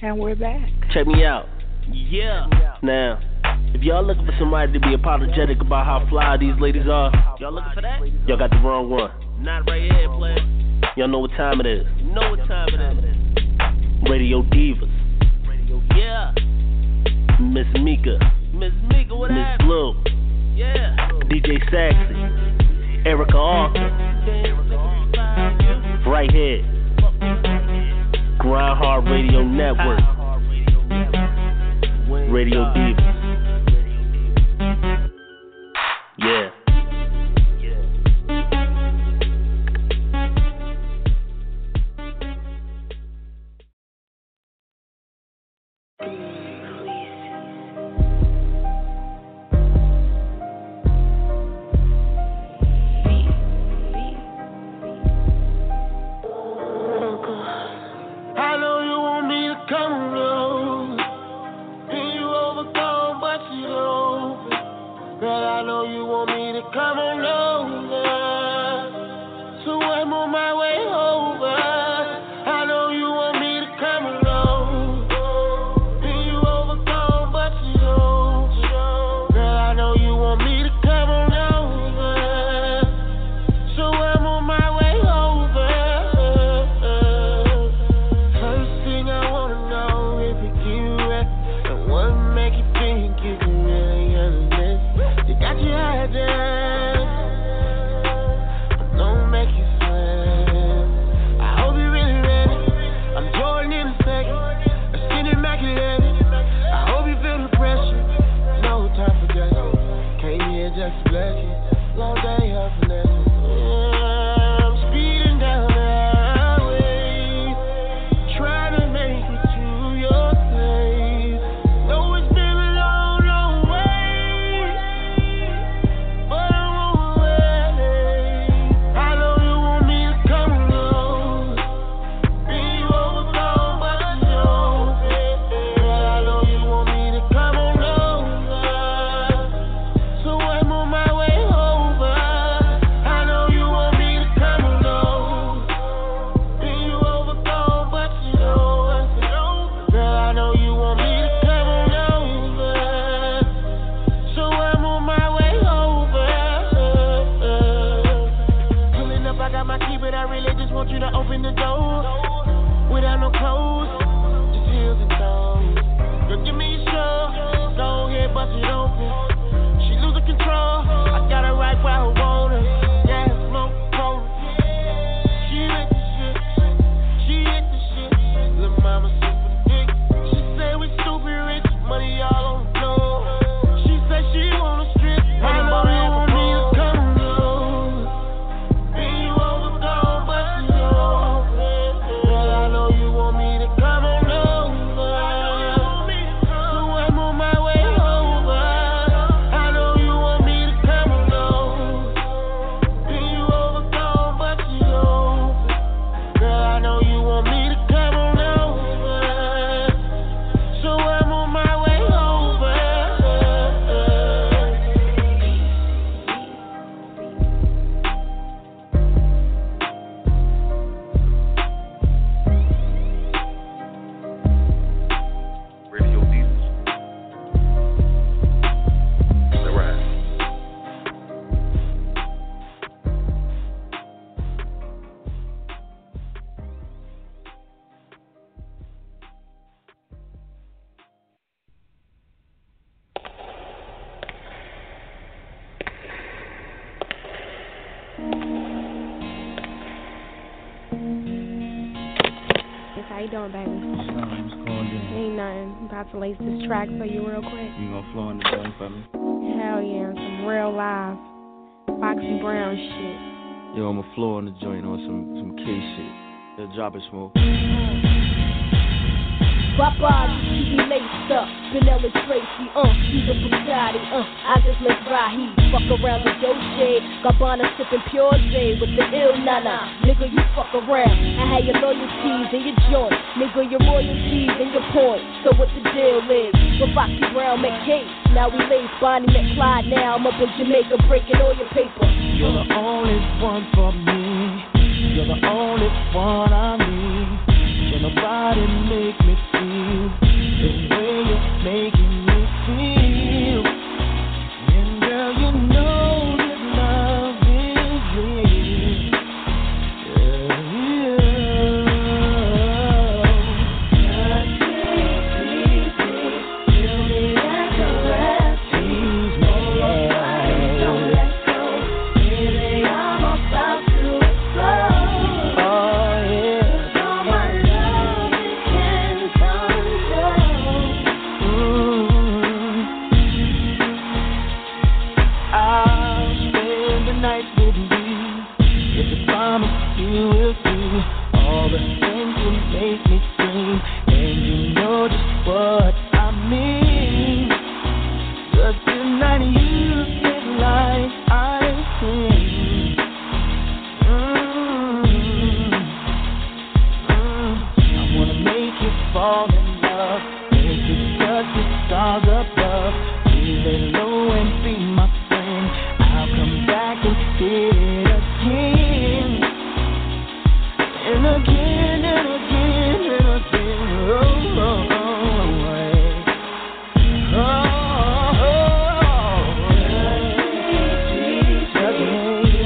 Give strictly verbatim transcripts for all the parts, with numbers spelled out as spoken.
And we're back. Check me out. Yeah. Now, if y'all looking for somebody to be apologetic about how fly these ladies are, y'all looking for that? Y'all got the wrong one. Not right here, player. Y'all know what time it is. You know what time it is. Radio Divas. Radio, yeah. Miss Mika. Miss Mika, what Miss Blue. Yeah. D J Saxy. Erica Arthur. Right here. Grind Hard Radio Network. Radio Divas. Yeah. Doing, baby? Ain't nothing. About to lace this track for you real quick. You gonna flow in the joint for me? Hell yeah, some real live Foxy Brown shit. Yo, I'ma flow in the joint on some some K shit. Yo, drop it, Smoke. Papa, keep me laced up. Vanilla Tracy, uh, even Bugatti, uh, I just make Rahi. Fuck around the Dolce, Gabbana sipping Pure J with the ill nana. Nigga, you fuck around. I had your loyalties and your joint. Nigga, your royalties and your points. So what the deal is? With Foxy Brown McCase. Now we lace Bonnie McClyde. Now I'm up in Jamaica breaking all your paper. You're the only one for me. You're the only one I need. Can nobody make me feel love. Make it touch the stars above. Lay low and be my friend. I'll come back and hit it again. And again and again and again. Oh, oh, oh, oh, oh, oh. Touch me.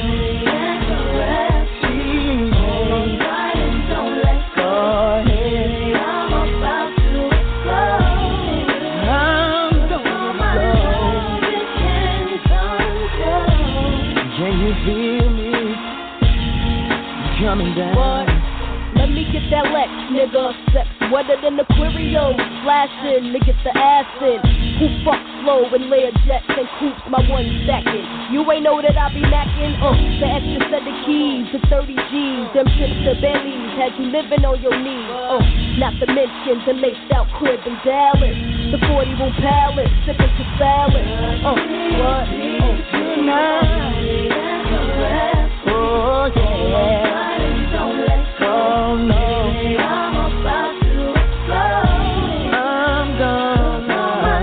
What? Let me get that Lex, nigga. Sex wetter than Aquarius. Flashing to get the ass in. Who fuck slow and layer jets and coops my one second? You ain't know that I be macking? Uh, the extra set of keys, the thirty G's, them trips to Bentleys, had you living on your knees. Uh, not to mention the laced out crib in Dallas, the forty room palace, sipping to salad. Uh, what? Oh, tonight. Oh, yeah. Don't let go. Oh, no. I'm about to explode. I'm gonna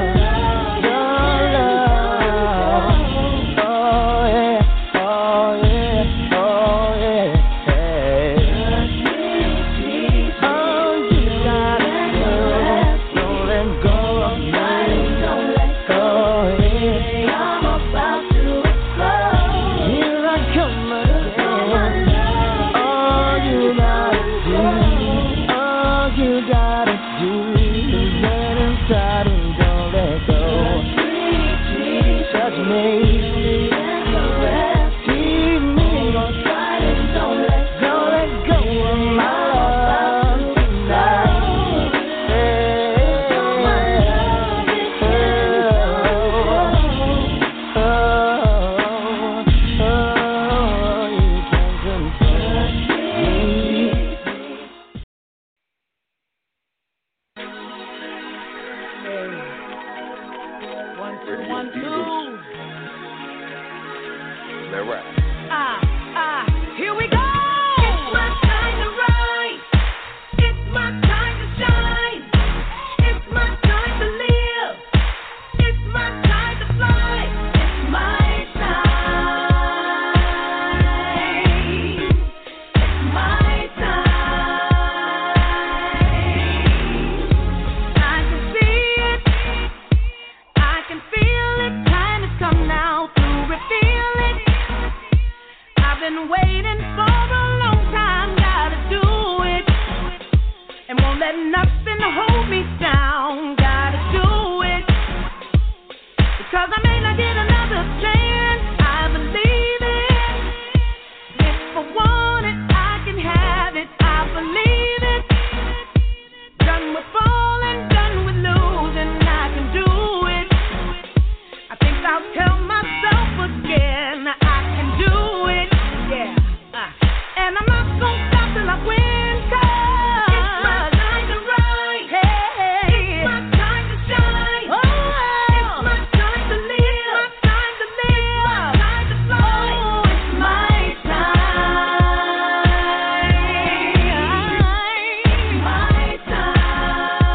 love. Oh, yeah. Oh, yeah. Oh, yeah. Oh, you gotta go. Don't let go of me. Don't let go. Yeah. I'm about to explode. Here I come again. You gotta do is let inside and don't let go. Touch me, keep me, don't let go, let go of my love tonight. Hey, oh, oh, oh, you can control me. One, two. Is that right? Ah, ah, here we go. It's my time to rise. It's my time to shine. It's my time to live. It's my time to fly. It's my time. It's my time. I can see it. I can feel it. Time has come now to reveal it. I've been waiting for a long time. Gotta do it. And won't let nothing hold me down. Gotta do it. Because I may not get another chance. I believe it. If I want it, I can have it. I believe it. Done with falling, done with losing. I can do it. I think I'll tell myself again, I can do it, yeah. Uh, and I'm not gonna stop till I win, 'cause it's my time to rise. Hey, it's my time to shine. Oh, it's my time to live. It's my time to live. It's my time to fly. Oh, it's my time. It's my time.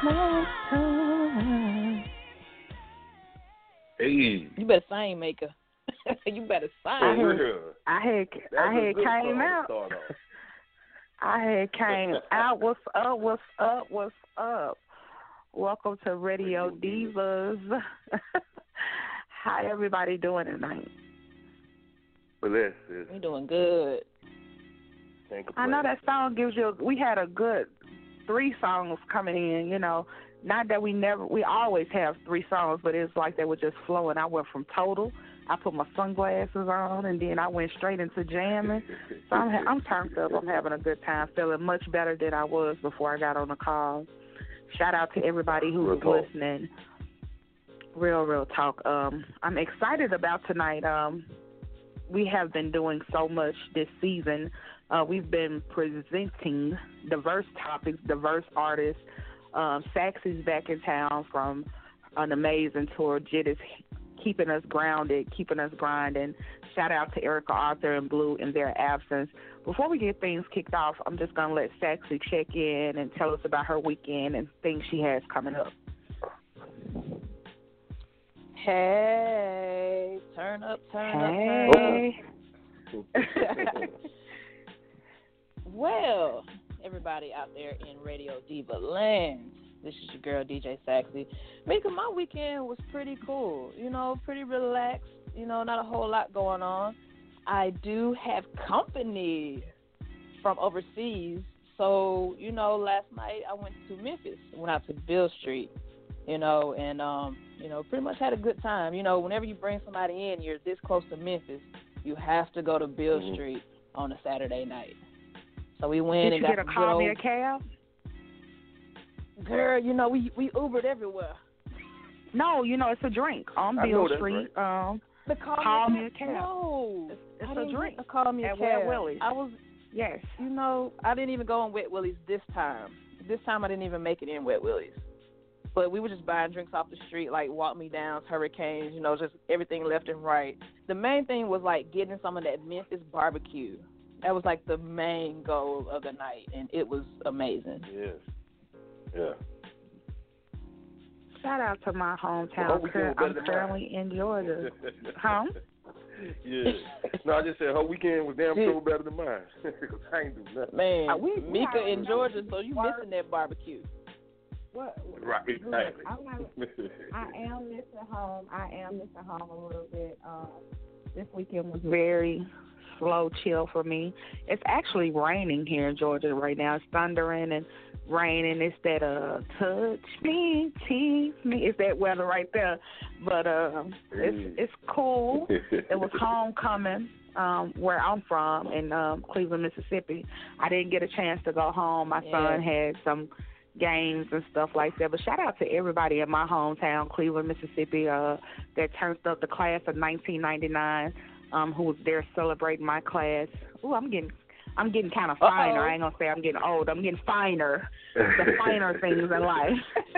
more time. Hey. You better sing, Maker. You better sing. I had, I had, I had came out. I had came out. What's up? What's up? What's up? Welcome to Radio Divas. How everybody doing tonight? Bless. We're doing good. I know that song gives you. We had a good three songs coming in. You know, not that we never. We always have three songs, but it's like they were just flowing. I went from Total. I put my sunglasses on, and then I went straight into jamming. So I'm, I'm turned up. I'm having a good time, feeling much better than I was before I got on the call. Shout out to everybody who was listening. Real, real talk. Um, I'm excited about tonight. Um, we have been doing so much this season. Uh, we've been presenting diverse topics, diverse artists. Um, Saxy's back in town from an amazing tour. Jid is keeping us grounded, keeping us grinding. Shout out to Erica Arthur and Blue in their absence. Before we get things kicked off, I'm just going to let Saxy check in and tell us about her weekend and things she has coming up. Hey, turn up, turn hey. up, turn up. Well, everybody out there in Radio Diva land, this is your girl, D J Saxy. Mika, my weekend was pretty cool. You know, pretty relaxed. You know, not a whole lot going on. I do have company from overseas. So, you know, last night I went to Memphis. Went out to Beale Street, you know, and, um, you know, pretty much had a good time. You know, whenever you bring somebody in, you're this close to Memphis, you have to go to Beale mm-hmm. Street on a Saturday night. So we went Did and you got get a call old... me a cab? Girl, you know, we we Ubered everywhere. No, you know, it's a drink on Beale Street. Right. Um, the call, call me, me a cab. No, it's, it's I a didn't drink. Get a call me a at cab. Wet Willie's. I was yes. You know, I didn't even go on Wet Willie's this time. This time I didn't even make it in Wet Willie's. But we were just buying drinks off the street, like Walk Me Downs, Hurricanes, you know, just everything left and right. The main thing was like getting some of that Memphis barbecue. That was like the main goal of the night, and it was amazing. Yes. Yeah. Shout out to my hometown. Well, I'm currently in Georgia. Huh? Yeah. No, I just said her weekend was damn sure better than mine. Because I ain't do nothing. Man, uh, we, we Mika in Georgia, so you work. Missing that barbecue. What? Right, exactly. I'm I am missing home. I am missing home a little bit. Um, this weekend was very slow, chill for me. It's actually raining here in Georgia right now. It's thundering and raining. It's that uh, touch me, tease me. It's that weather right there. But uh, it's it's cool. It was homecoming um, where I'm from in um, Cleveland, Mississippi. I didn't get a chance to go home. My yeah. son had some games and stuff like that. But shout out to everybody in my hometown, Cleveland, Mississippi, uh, that turned up the class of nineteen ninety-nine, um, who was there celebrating my class. Ooh, I'm getting I'm getting kind of finer. Uh-oh. I ain't going to say I'm getting old. I'm getting finer. The finer things in life.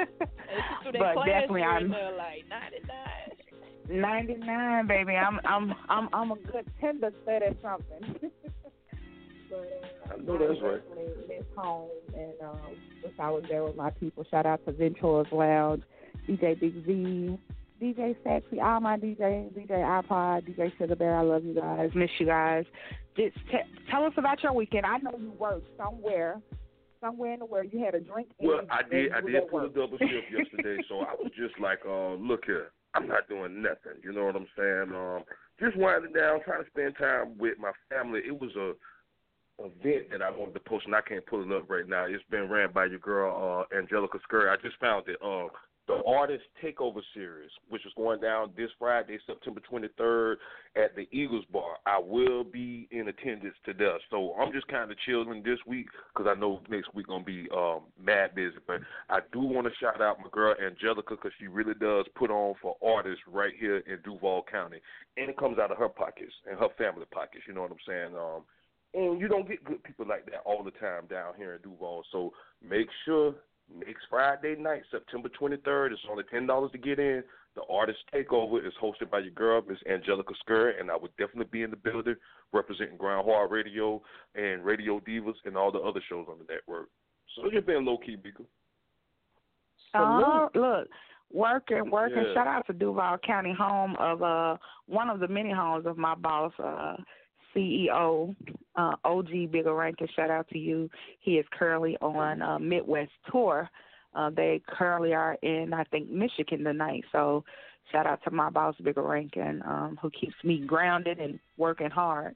But definitely I'm like ninety-nine. ninety-nine, baby. I'm I'm I'm I'm a good tender set at something. But, uh, I know that's I right. Miss home, and um, I was there with my people. Shout out to Venture's Lounge, D J Big Z, D J Saxy, all my D Js, D J iPod, D J Sugar Bear. I love you guys. Miss you guys. Just t- tell us about your weekend. I know you worked somewhere, somewhere in the world. You had a drink. Well, I did. I did pull a double shift yesterday, so I was just like, uh, look here, I'm not doing nothing. You know what I'm saying? Um, just winding down, trying to spend time with my family. It was a event that I wanted to post, and I can't pull it up right now. It's been ran by your girl, uh, Angelica Scurry. I just found it. Uh, the Artist Takeover Series, which is going down this Friday, September twenty-third, at the Eagles Bar. I will be in attendance to that. So I'm just kind of chilling this week because I know next week going to be um, mad busy. But I do want to shout out my girl, Angelica, because she really does put on for artists right here in Duval County. And it comes out of her pockets and her family pockets, you know what I'm saying? Um, And you don't get good people like that all the time down here in Duval. So make sure next Friday night, September twenty-third, it's only ten dollars to get in. The Artist Takeover is hosted by your girl, Miss Angelica Scurry, and I would definitely be in the building representing Ground Hard Radio and Radio Divas and all the other shows on the network. So you're being low-key, Bika. Uh, look, working, working. Yeah. Shout out to Duval County, home of uh one of the many homes of my boss, uh, C E O, uh, O G Bigger Rankin. Shout out to you. He is currently on uh, Midwest tour. Uh, they currently are in, I think, Michigan tonight. So shout out to my boss, Bigger Rankin, um, who keeps me grounded and working hard.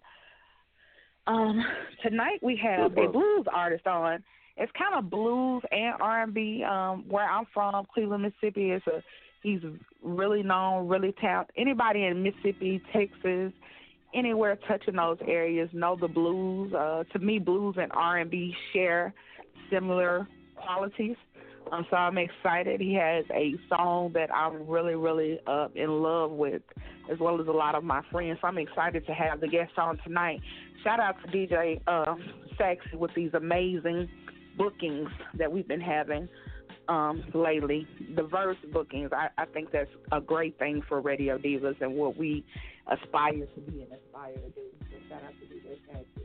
Um, tonight we have a blues artist on. It's kind of blues and R and B. Um, where I'm from, Cleveland, Mississippi, is a he's really known, really talented. Anybody in Mississippi, Texas, anywhere touching those areas know the blues. Uh, to me, blues and R and B share similar qualities. Um, so I'm excited. He has a song that I'm really, really uh, in love with, as well as a lot of my friends. So I'm excited to have the guest on tonight. Shout out to D J uh, Saxy with these amazing bookings that we've been having um, lately. The verse bookings, I, I think that's a great thing for Radio Divas and what we aspire to be and aspire to do. So shout out to D J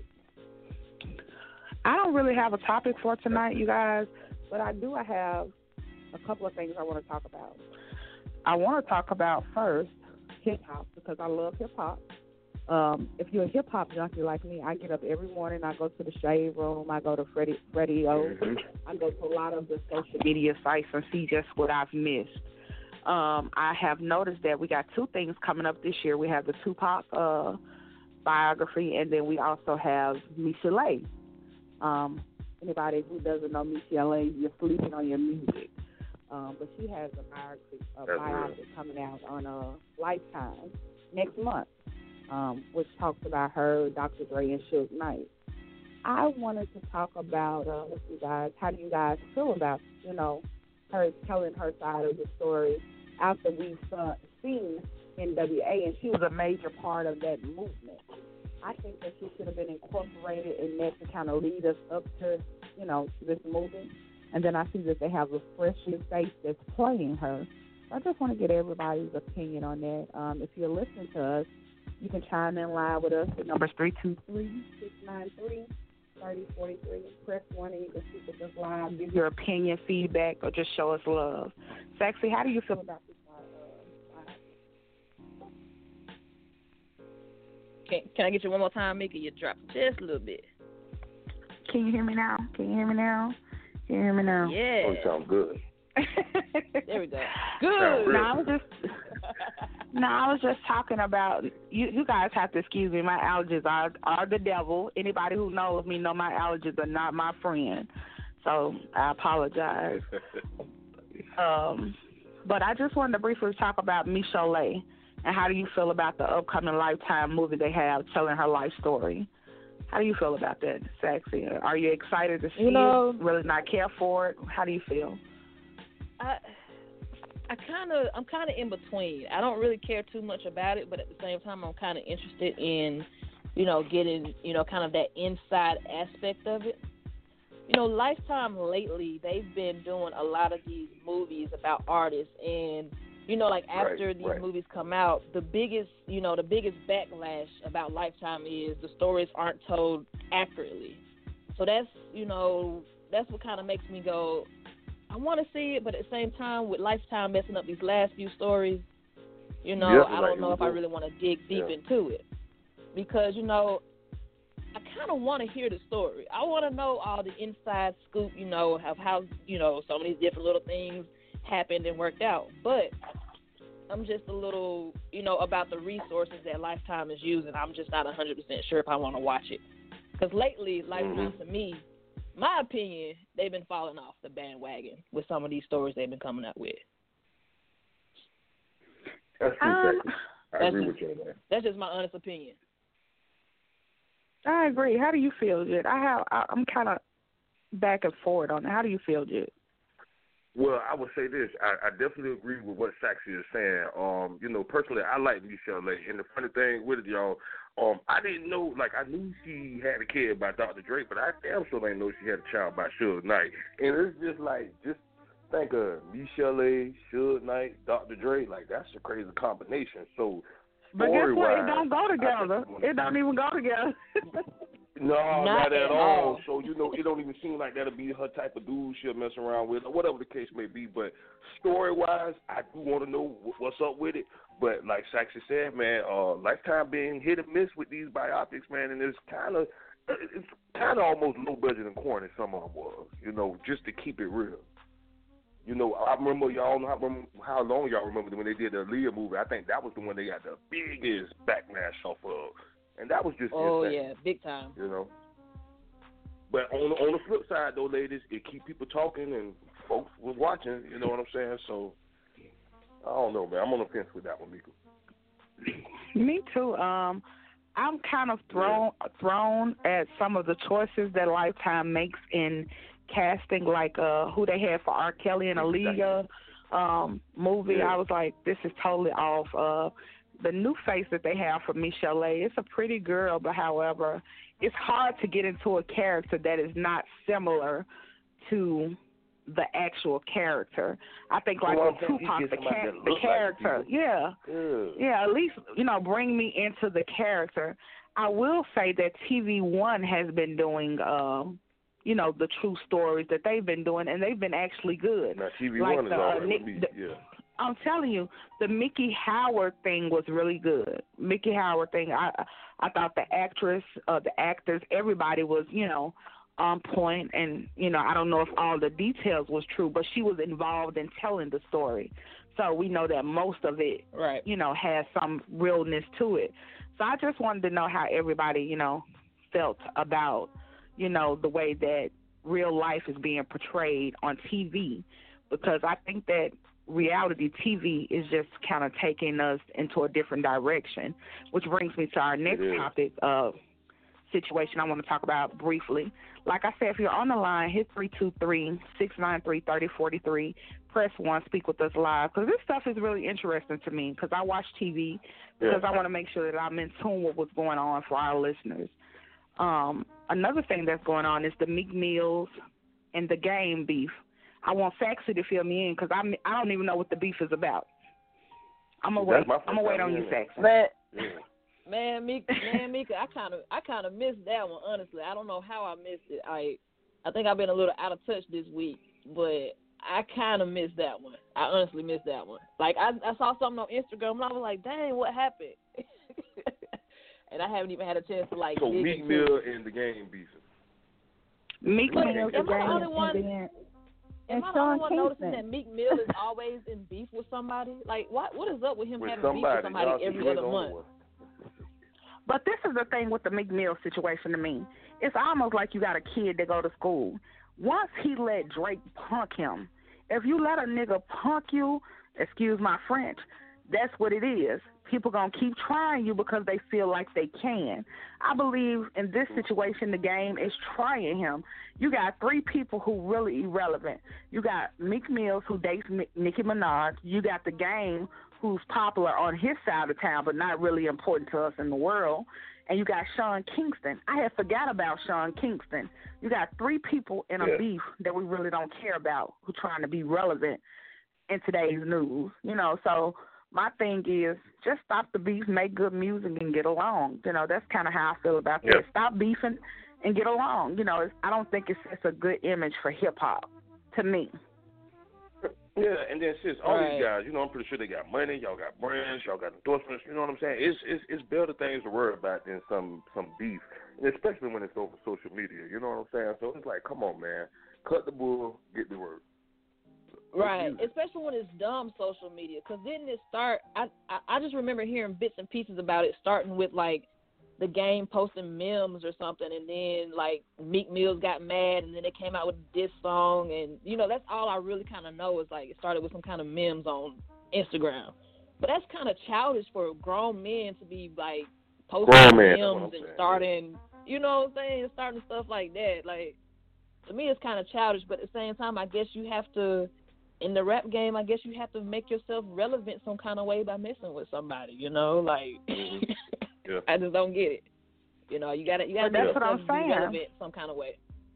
Saxy. I don't really have a topic for tonight, you guys. But I do I have a couple of things I want to talk about. I want to talk about, first, hip-hop, because I love hip-hop. Um, if you're a hip-hop junkie like me, I get up every morning, I go to the Shade Room, I go to Freddie, Freddie O, mm-hmm. I go to a lot of the social media sites and see just what I've missed. Um, I have noticed that we got two things coming up this year. We have the Tupac uh, biography, and then we also have Michel'le. Um Anybody who doesn't know Michel'le, you're sleeping on your music. Um, but she has a biography, a biography coming out on uh, Lifetime next month, um, which talks about her, Doctor Dre, and Suge Knight. I wanted to talk about, uh, with you guys, how do you guys feel about, you know, her telling her side of the story after we've uh, seen N W A, and she was a major part of that movement. I think that she should have been incorporated in that to kind of lead us up to, you know, to this movement. And then I see that they have a fresh new face that's playing her. I just want to get everybody's opinion on that. Um, if you're listening to us, you can chime in live with us. The number's three two three, six nine three, three oh four three. Press one and you can speak with us live, give your opinion, feedback, or just show us love. Sexy, how do you feel about this? Can, can I get you one more time, Mickey? You dropped just a little bit. Can you hear me now? Can you hear me now? Can you hear me now? Yeah. Oh, you sound good. There we go. Good. No, I was just no, I was just talking about you. You guys have to excuse me. My allergies are are the devil. Anybody who knows me know my allergies are not my friend. So I apologize. um, but I just wanted to briefly talk about Michel'le. And how do you feel about the upcoming Lifetime movie they have telling her life story? How do you feel about that, Sexy? Are you excited to see you know, it? Really not care for it? How do you feel? I I kind of I'm kind of in between. I don't really care too much about it, but at the same time, I'm kind of interested in, you know, getting you know kind of that inside aspect of it. You know, Lifetime lately they've been doing a lot of these movies about artists and. You know, like after right, these right. movies come out, the biggest, you know, the biggest backlash about Lifetime is the stories aren't told accurately. So that's, you know, that's what kind of makes me go, I want to see it, but at the same time, with Lifetime messing up these last few stories, you know, yep, I don't right. know if I really want to dig deep yeah. into it. Because, you know, I kind of want to hear the story. I want to know all the inside scoop, you know, of how, you know, some of these different little things happened and worked out, but I'm just a little, you know, about the resources that Lifetime is using. I'm just not one hundred percent sure if I want to watch it. Because lately, Lifetime, mm-hmm. to me, my opinion, they've been falling off the bandwagon with some of these stories they've been coming up with. That's true, um, I that's agree just, with you, man. That's just my honest opinion. I agree. How do you feel, Jed? I have, I, I'm kind of back and forth on it. How do you feel, Jed? Well, I would say this. I, I definitely agree with what Saxy is saying. Um, you know, personally, I like Michel'le. And the funny thing with it, y'all, um, I didn't know, like, I knew she had a kid by Doctor Dre, but I damn sure didn't know she had a child by Suge Knight. And it's just like, just think of Michel'le, Suge Knight, Doctor Dre. Like, that's a crazy combination. So, but guess what? It don't go together. It don't even go together. No, not, not at at all. all. So, you know, it don't even seem like that'll be her type of dude she'll mess around with, or whatever the case may be. But story-wise, I do want to know what's up with it. But like Saxy said, man, uh, Lifetime being hit and miss with these biopics, man, and it's kind of it's kind of almost low budget and corny. Some of them was, you know, just to keep it real. You know, I remember y'all know how, remember how long y'all remember when they did the Aaliyah movie. I think that was the one they got the biggest backlash off of. And that was just oh insane, yeah, big time. You know, but on on the flip side though, ladies, it keep people talking and folks was watching. You know what I'm saying? So I don't know, man. I'm on the fence with that one, Mika. Me too. Um, I'm kind of thrown yeah. thrown at some of the choices that Lifetime makes in casting, like uh, who they had for R. Kelly and Aaliyah um, movie. Yeah. I was like, this is totally off. Uh, The new face that they have for Michelle, it's a pretty girl, but however, it's hard to get into a character that is not similar to the actual character. I think like well, with Tupac, the, ca- the character, like yeah, yeah, yeah, at least, you know, bring me into the character. I will say that T V One has been doing, um, you know, the true stories that they've been doing, and they've been actually good. Now, T V like One is the, all uh, right Nick, with me, the, yeah. I'm telling you, the Mickey Howard thing was really good. Mickey Howard thing, I I thought the actress, uh, the actors, everybody was, you know, on point. And, you know, I don't know if all the details was true, but she was involved in telling the story. So we know that most of it, right, you know, has some realness to it. So I just wanted to know how everybody, you know, felt about, you know, the way that real life is being portrayed on T V, because I think that reality T V is just kind of taking us into a different direction, which brings me to our next topic of situation I want to talk about briefly. Like I said, if you're on the line, hit three two three, six nine three, three zero four three. Press one, speak with us live, because this stuff is really interesting to me, because I watch T V, because yeah. I want to make sure that I'm in tune with what's going on for our listeners. Um, another thing that's going on is the Meek Mills and the Game beef. I want Saxy to fill me in, because I I don't even know what the beef is about. I'm gonna wait. I'm gonna wait on you, Saxy. Man, man, Mika, man, Mika, I kind of I kind of missed that one. Honestly, I don't know how I missed it. I I think I've been a little out of touch this week, but I kind of missed that one. I honestly missed that one. Like I I saw something on Instagram and I was like, dang, what happened? And I haven't even had a chance to like. So dig Meek Mill and the Game beef. Meek Mill and the Game. Am I the only one? And Am I the Sean only one Kingston. noticing that Meek Mill is always in beef with somebody? Like, what what is up with him with having somebody. beef with somebody Y'all every other month? But this is the thing with the Meek Mill situation to me. It's almost like you got a kid that go to school. Once he let Drake punk him, if you let a nigga punk you, excuse my French, that's what it is. People going to keep trying you because they feel like they can. I believe in this situation, the Game is trying him. You got three people who really irrelevant. You got Meek Mills, who dates Nicki Minaj. You got the Game, who's popular on his side of town but not really important to us in the world. And you got Sean Kingston. I had forgot about Sean Kingston. You got three people in a yeah. beef that we really don't care about who trying to be relevant in today's news. You know, so my thing is just stop the beef, make good music, and get along. You know, that's kind of how I feel about yeah. that. Stop beefing and get along. You know, it's, I don't think it's, it's a good image for hip-hop to me. Yeah, and then sis, all right. these guys, you know, I'm pretty sure they got money, y'all got brands, y'all got endorsements, you know what I'm saying? It's it's it's better things to worry about than some some beef, and especially when it's over social media, you know what I'm saying? So it's like, come on, man, cut the bull, get the work. Right, especially when it's dumb social media, because didn't it start, I, I I just remember hearing bits and pieces about it, starting with, like, the Game posting memes or something, and then, like, Meek Mills got mad, and then they came out with this song, and, you know, that's all I really kind of know is, like, it started with some kind of memes on Instagram. But that's kind of childish for grown men to be, like, posting memes and starting, you know what I'm saying, starting stuff like that. Like, to me, it's kind of childish, but at the same time, I guess you have to, in the rap game, I guess you have to make yourself relevant some kind of way by messing with somebody, you know, like, mm-hmm. yeah. I just don't get it. You know, you gotta, you gotta make yourself be relevant some kind of way.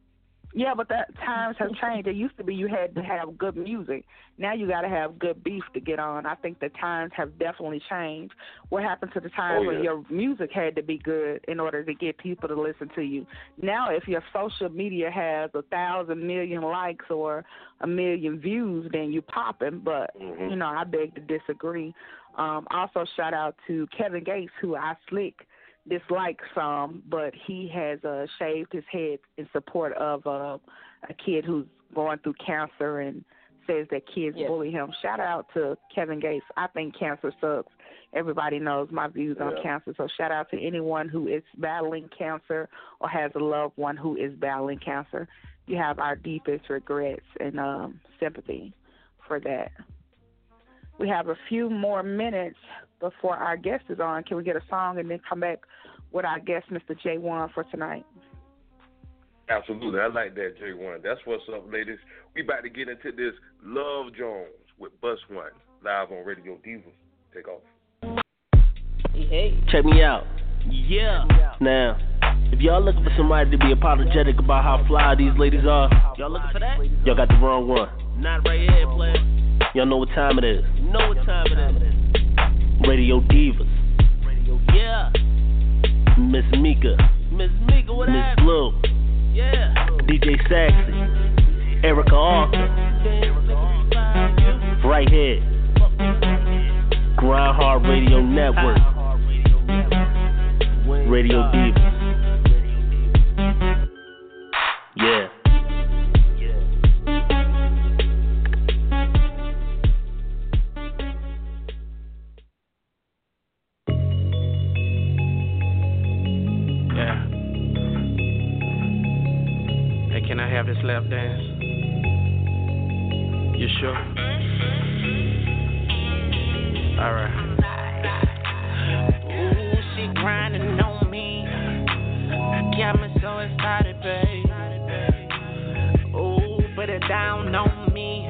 Yeah, but that times have changed. It used to be you had to have good music. Now you got to have good beef to get on. I think the times have definitely changed. What happened to the times oh, yeah. when your music had to be good in order to get people to listen to you? Now, if your social media has a thousand million likes or a million views, then you popping. But mm-hmm. you know, I beg to disagree. Um, also, shout out to Kevin Gates, who I slick. dislike some, but he has uh, shaved his head in support of uh, a kid who's going through cancer and says that kids yes. bully him. Shout out to Kevin Gates. I think cancer sucks. Everybody knows my views yeah. on cancer, so shout out to anyone who is battling cancer or has a loved one who is battling cancer. You have our deepest regrets and um, sympathy for that. We have a few more minutes before our guest is on. Can we get a song and then come back with our guest, Mister J one, for tonight? Absolutely. I like that, J one. That's what's up, ladies. We about to get into this Love Jones with Bus One, live on Radio Divas. Take off. Hey. Check me out. Yeah. Now, if y'all looking for somebody to be apologetic about how fly these ladies are, y'all looking for that? Y'all got the wrong one. Not right here, player. Y'all know what time it is. Know what time it is. Radio Divas. Radio, yeah. Miss Mika. Miss Mika, what Miss Blue. Yeah. D J Saxy. Erica Arthur. Right here. Grind Hard Radio Network. Radio Divas. Yeah. Can I have this lap dance? You sure? Alright. Ooh, she grinding on me. Got me so excited, babe. Ooh, put it down on me.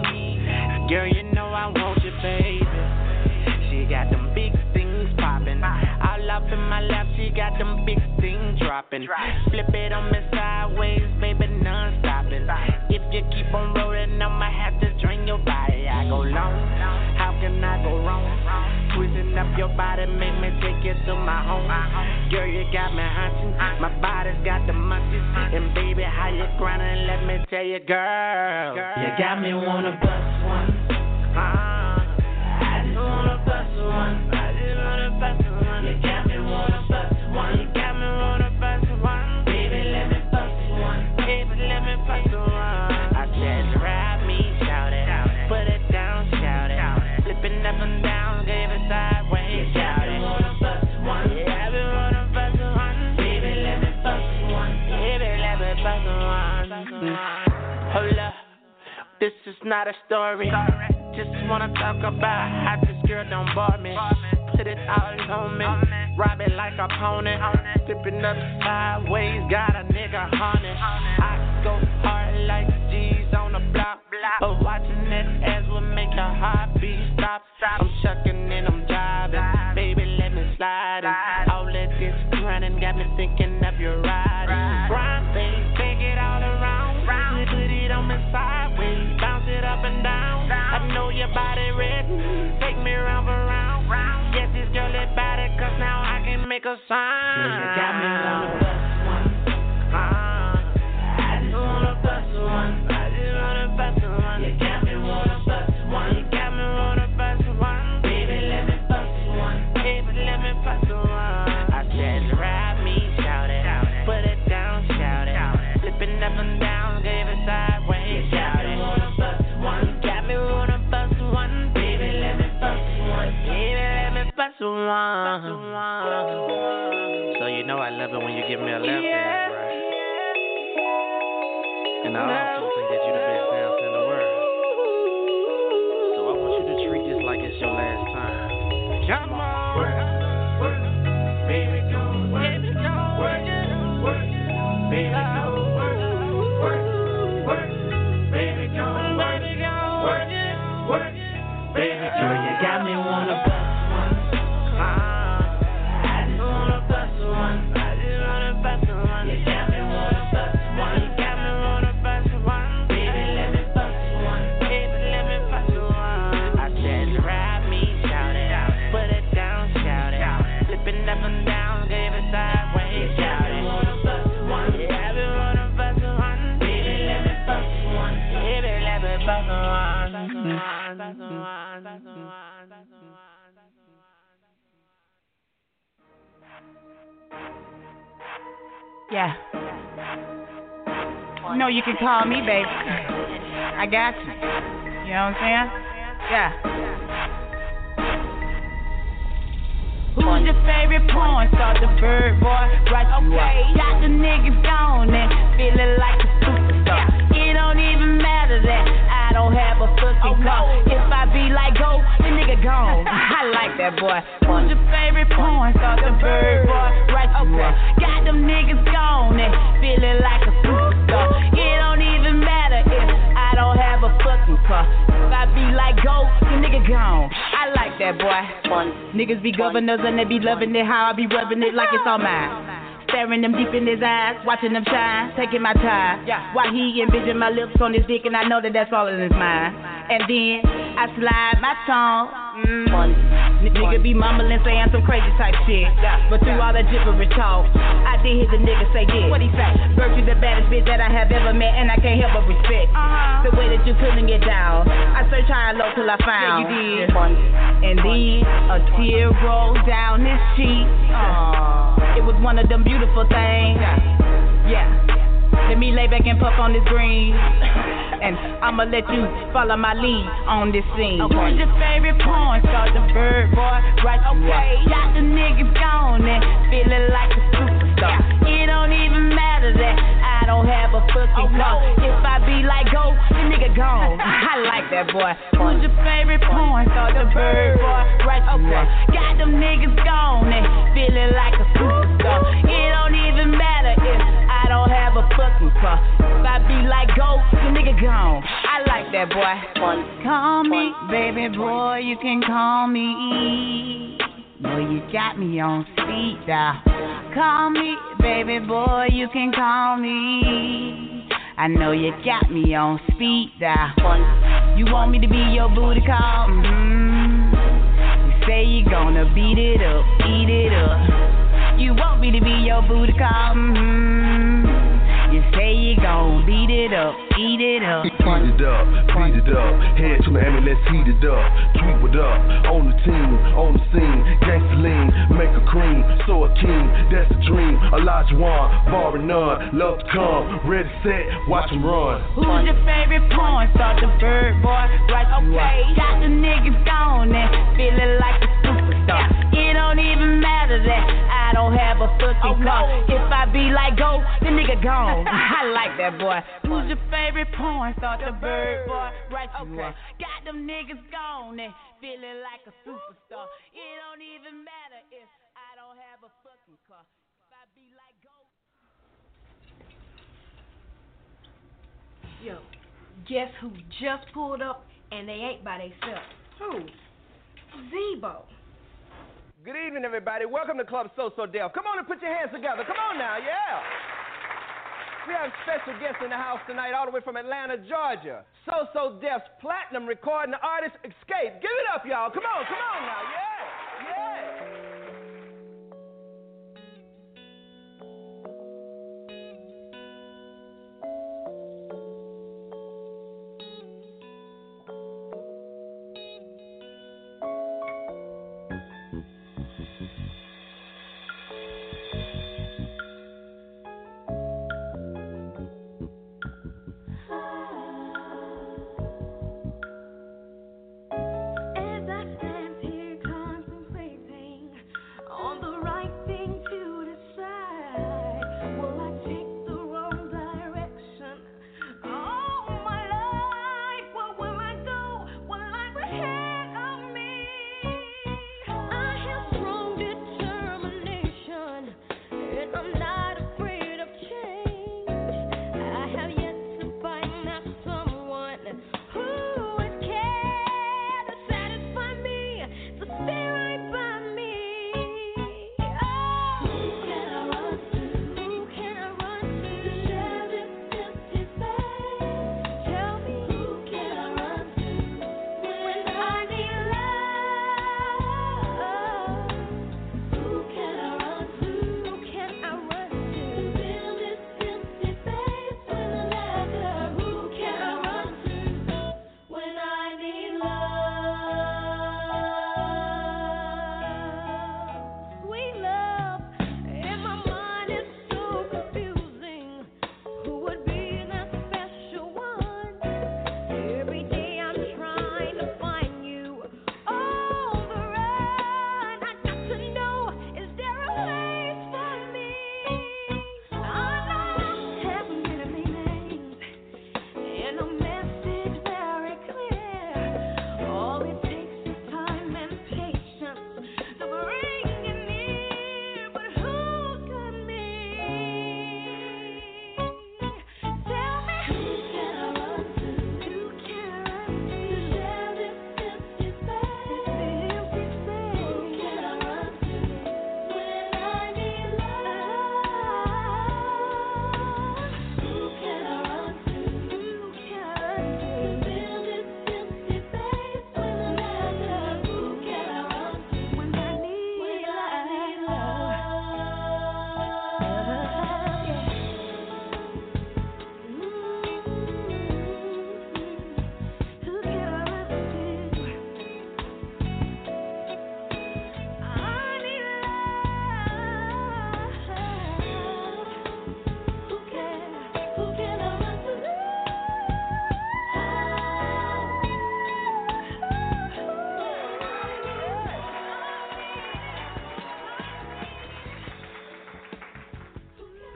Girl, you know I want you, baby. She got them big things popping. All up in my lap, she got them big things dropping. Flip it on me sideways, baby, non-stopping. If you keep on rolling, I'ma have to drain your body. I go long, how can I go wrong? Twisting up your body, make me take you to my home. Girl, you got me hunting, my body's got the munchies. And baby, how you grinding, let me tell you, girl. You got me wanna bust one. Uh, I just wanna bust one. I just wanna bust one. You got me wanna bust one. You got me wanna bust one. Baby, let me bust one. Baby, let me bust one. I said, drive me, shout it. Put it down, shout it. Flipping up and down, gave it sideways, shout it. Wanna bust one. Yeah, I been wanna bust one. Baby, let me bust one. Baby, let me bust one. Hold up, this is not a story. Just wanna talk about how this girl don't bore me. Put it all on me, rob it like a pony. Flipping up sideways, got a nigga haunted. I go hard like G's on the block. But watching this ass will make your heartbeat stop. I'm shucking and I'm driving, baby, let me slide. And all of this grinding got me thinking of your riding. Grind, baby, take it all around. Put it on me sideways, bounce it up and down. I know your body ready, take me round for round. Yes, this girl that body, cause now I can make a sign. You got me wanna bust one. Uh, I just wanna bust one. I just wanna bust one. You got me wanna bust one. You got me wanna bust one. Baby, let me bust one. Baby, let me bust one. I said, drive me, shout it. Put it down, shout it. Flipping up and down, gave it sideways, shout it. You wanna bust one. You got me wanna bust one. Baby, let me bust one. Baby, let me bust one. So you know I love it when you give me a lap dance, right? And I also think that you're the best dancer in the world. So I want you to treat this like it's your last time. Come on, work, work, baby, go, baby, go, work, work, baby, go, work, work, work, baby, go, work, work, work, baby, go. You got me wanna bust one. I just wanna bust one. I just wanna bust one. You got me wanna bust one. You got me wanna Yeah. You know you can call me, baby. I got you. You know what I'm saying? Yeah. Who's your favorite porn star? The bird boy, right? Okay. Got the niggas gone and feeling like a superstar. It don't even matter that I don't have a fucking car. If I be like go, the nigga gone. I like that boy. Who's your favorite porn star? The bird boy, right? Okay. Got them niggas gone and feeling like a superstar. It don't even matter if I don't have a fucking car. If I be like go, the nigga gone. I like that boy. Niggas be governors and they be loving it how I be rubbing it like it's all mine. Staring them deep in his eyes, watching them shine, taking my time. While he envision my lips on his dick and I know that that's all in his mind. And then I slide my tongue. Mm. Nigga be mumbling, saying some crazy type shit. But through all that gibberish talk, I did hear the nigga say this. What he say? Virtue the baddest bitch that I have ever met, and I can't help but respect uh-huh. the way that you couldn't get down. I searched high and low till I found. Yeah, you did. And then a tear rolled down his cheek. Uh, it was one of them beautiful things. Yeah. Let me lay back and puff on this green. And I'ma let you follow my lead on this scene. Okay. Who's your favorite porn star? The bird boy, right? Okay. Got the niggas gone and feeling like a superstar. It don't even matter that I don't have a fucking car. If I be like go, the nigga gone. I like that boy. Who's your favorite porn star? The bird boy, right? Okay. Got them niggas gone and feeling like a superstar. It don't even matter if I don't have a fucking car. If I be like go, the nigga gone. I like that boy. Call me, baby boy, you can call me. Boy, you got me on speed dial. Call me, baby boy, you can call me. I know you got me on speed dial. You want me to be your booty call? Mm-hmm. You say you gonna beat it up, eat it up. You want me to be your booty call? Mm-hmm. You say you gon' beat it up, eat it up. Eat it up, beat it up. Head to Miami, let's heat it up. Keep it up, on the team, on the scene. Gangsta lean, make a cream, so a king, that's the dream. Elijah Wan, bar and none. Love to come, ready, set, watch him run. Who's your favorite porn star? The bird boy, right? Okay. Got the niggas gone and feeling like a superstar. It don't even matter that I don't have a fucking car. If I be like go, the nigga gone. I like that boy. Who's your favorite porn star? The bird boy, right? Okay. Got them niggas gone and feeling like a superstar. It don't even matter if I don't have a fucking car. If I be like go. Yo, guess who just pulled up and they ain't by themselves? Who? Zebo. Good evening, everybody. Welcome to Club So So Def. Come on and put your hands together. Come on now, yeah. We have special guests in the house tonight, all the way from Atlanta, Georgia. So So Def's platinum recording artist, Escape. Give it up, y'all. Come on, come on now, yeah, yeah. As I stand here,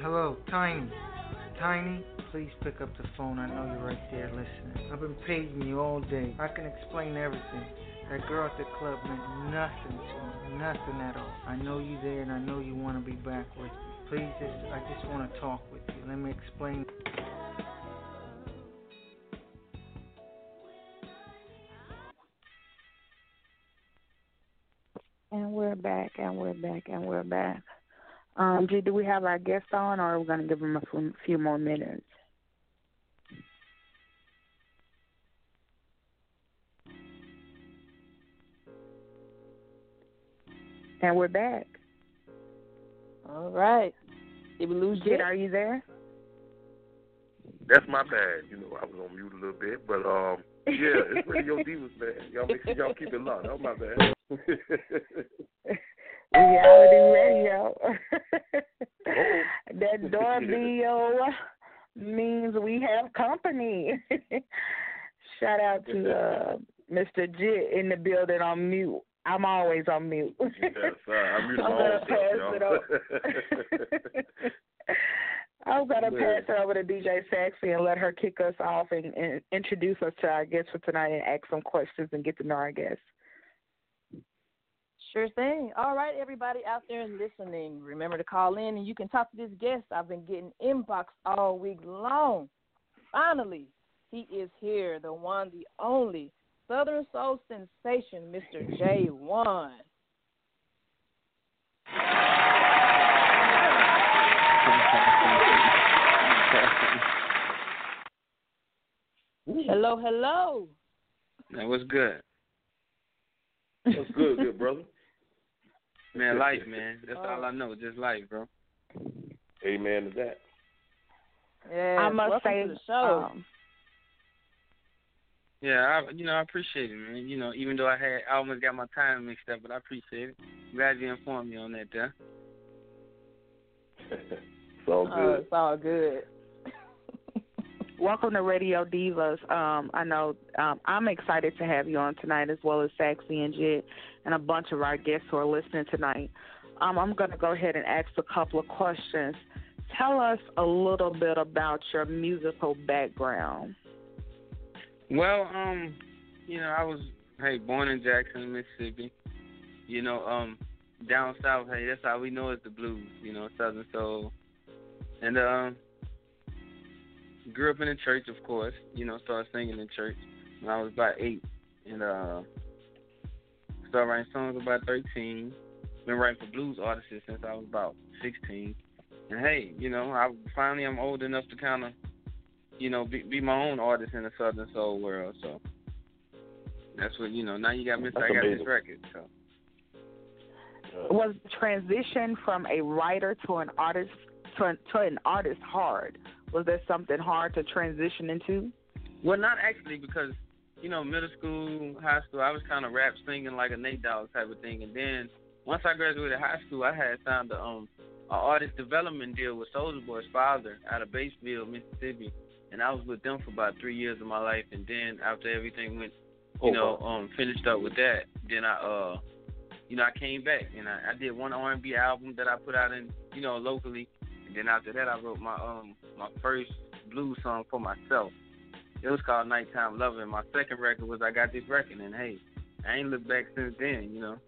Hello, Tiny. Tiny, please pick up the phone. I know you're right there listening. I've been paging you all day. I can explain everything. That girl at the club meant nothing to me. Nothing at all. I know you there and I know you want to be back with me. Please, just, I just want to talk with you. Let me explain. And we're back, and we're back, and we're back. Um, G, do we have our guest on, or are we going to give them a few more minutes? And we're back. All right. Did we lose Jit? Are you there? That's my bad. You know, I was on mute a little bit, but um, yeah, it's Radio Divas, man. Y'all make sure y'all keep it locked. That was my bad. Reality radio. Oh. That doorbell means we have company. Shout out to uh, Mister Jit in the building on mute. I'm always on mute. Yes, uh, I'm muted I'm my gonna own pass self, it over. I'm gonna pass it over to D J Saxy and let her kick us off and, and introduce us to our guests for tonight and ask some questions and get to know our guests. Sure thing. All right, everybody out there listening, remember to call in and you can talk to this guest. I've been getting inbox all week long. Finally, he is here, the one, the only Southern Soul sensation, Mister J one. Hello, hello. Man, what's good? What's good, good brother? Man, life, man. That's oh. all I know. Just life, bro. Amen to that. Yeah, I must welcome say, to the show. Um, yeah, I, you know, I appreciate it, man. You know, even though I had, I almost got my time mixed up, but I appreciate it. Glad you informed me on that, there. It's all good. Oh, it's all good. Welcome to Radio Divas. Um, I know um, I'm excited to have you on tonight, as well as Saxy and Jit and a bunch of our guests who are listening tonight. Um, I'm going to go ahead and ask a couple of questions. Tell us a little bit about your musical background. Well, um, you know, I was, hey, born in Jackson, Mississippi. You know, um, down south, hey, that's how we know it's the blues, you know, Southern Soul. And, um, grew up in the church, of course. You know, started singing in church when I was about eight. And uh, started writing songs about thirteen. Been writing for blues artists since I was about sixteen. And, hey, you know, I finally I'm old enough to kind of, you know, be, be my own artist in the Southern Soul world. So that's what, you know, now you got Mister I got amazing. This record. So. Was the transition from a writer to an artist to an, to an artist hard? Was there something hard to transition into? Well, not actually, because, you know, middle school, high school, I was kind of rap singing like a Nate Dogg type of thing. And then once I graduated high school, I had signed a, um, an artist development deal with Soulja Boy's father out of Batesville, Mississippi. And I was with them for about three years of my life. And then after everything went, you oh, know, wow. um, finished up with that, then I, uh, you know, I came back. And I, I did one R and B album that I put out in, you know, locally. And then after that, I wrote my um my first blues song for myself. It was called Nighttime Lovin'. My second record was I Got This Record, and hey, I ain't looked back since then, you know.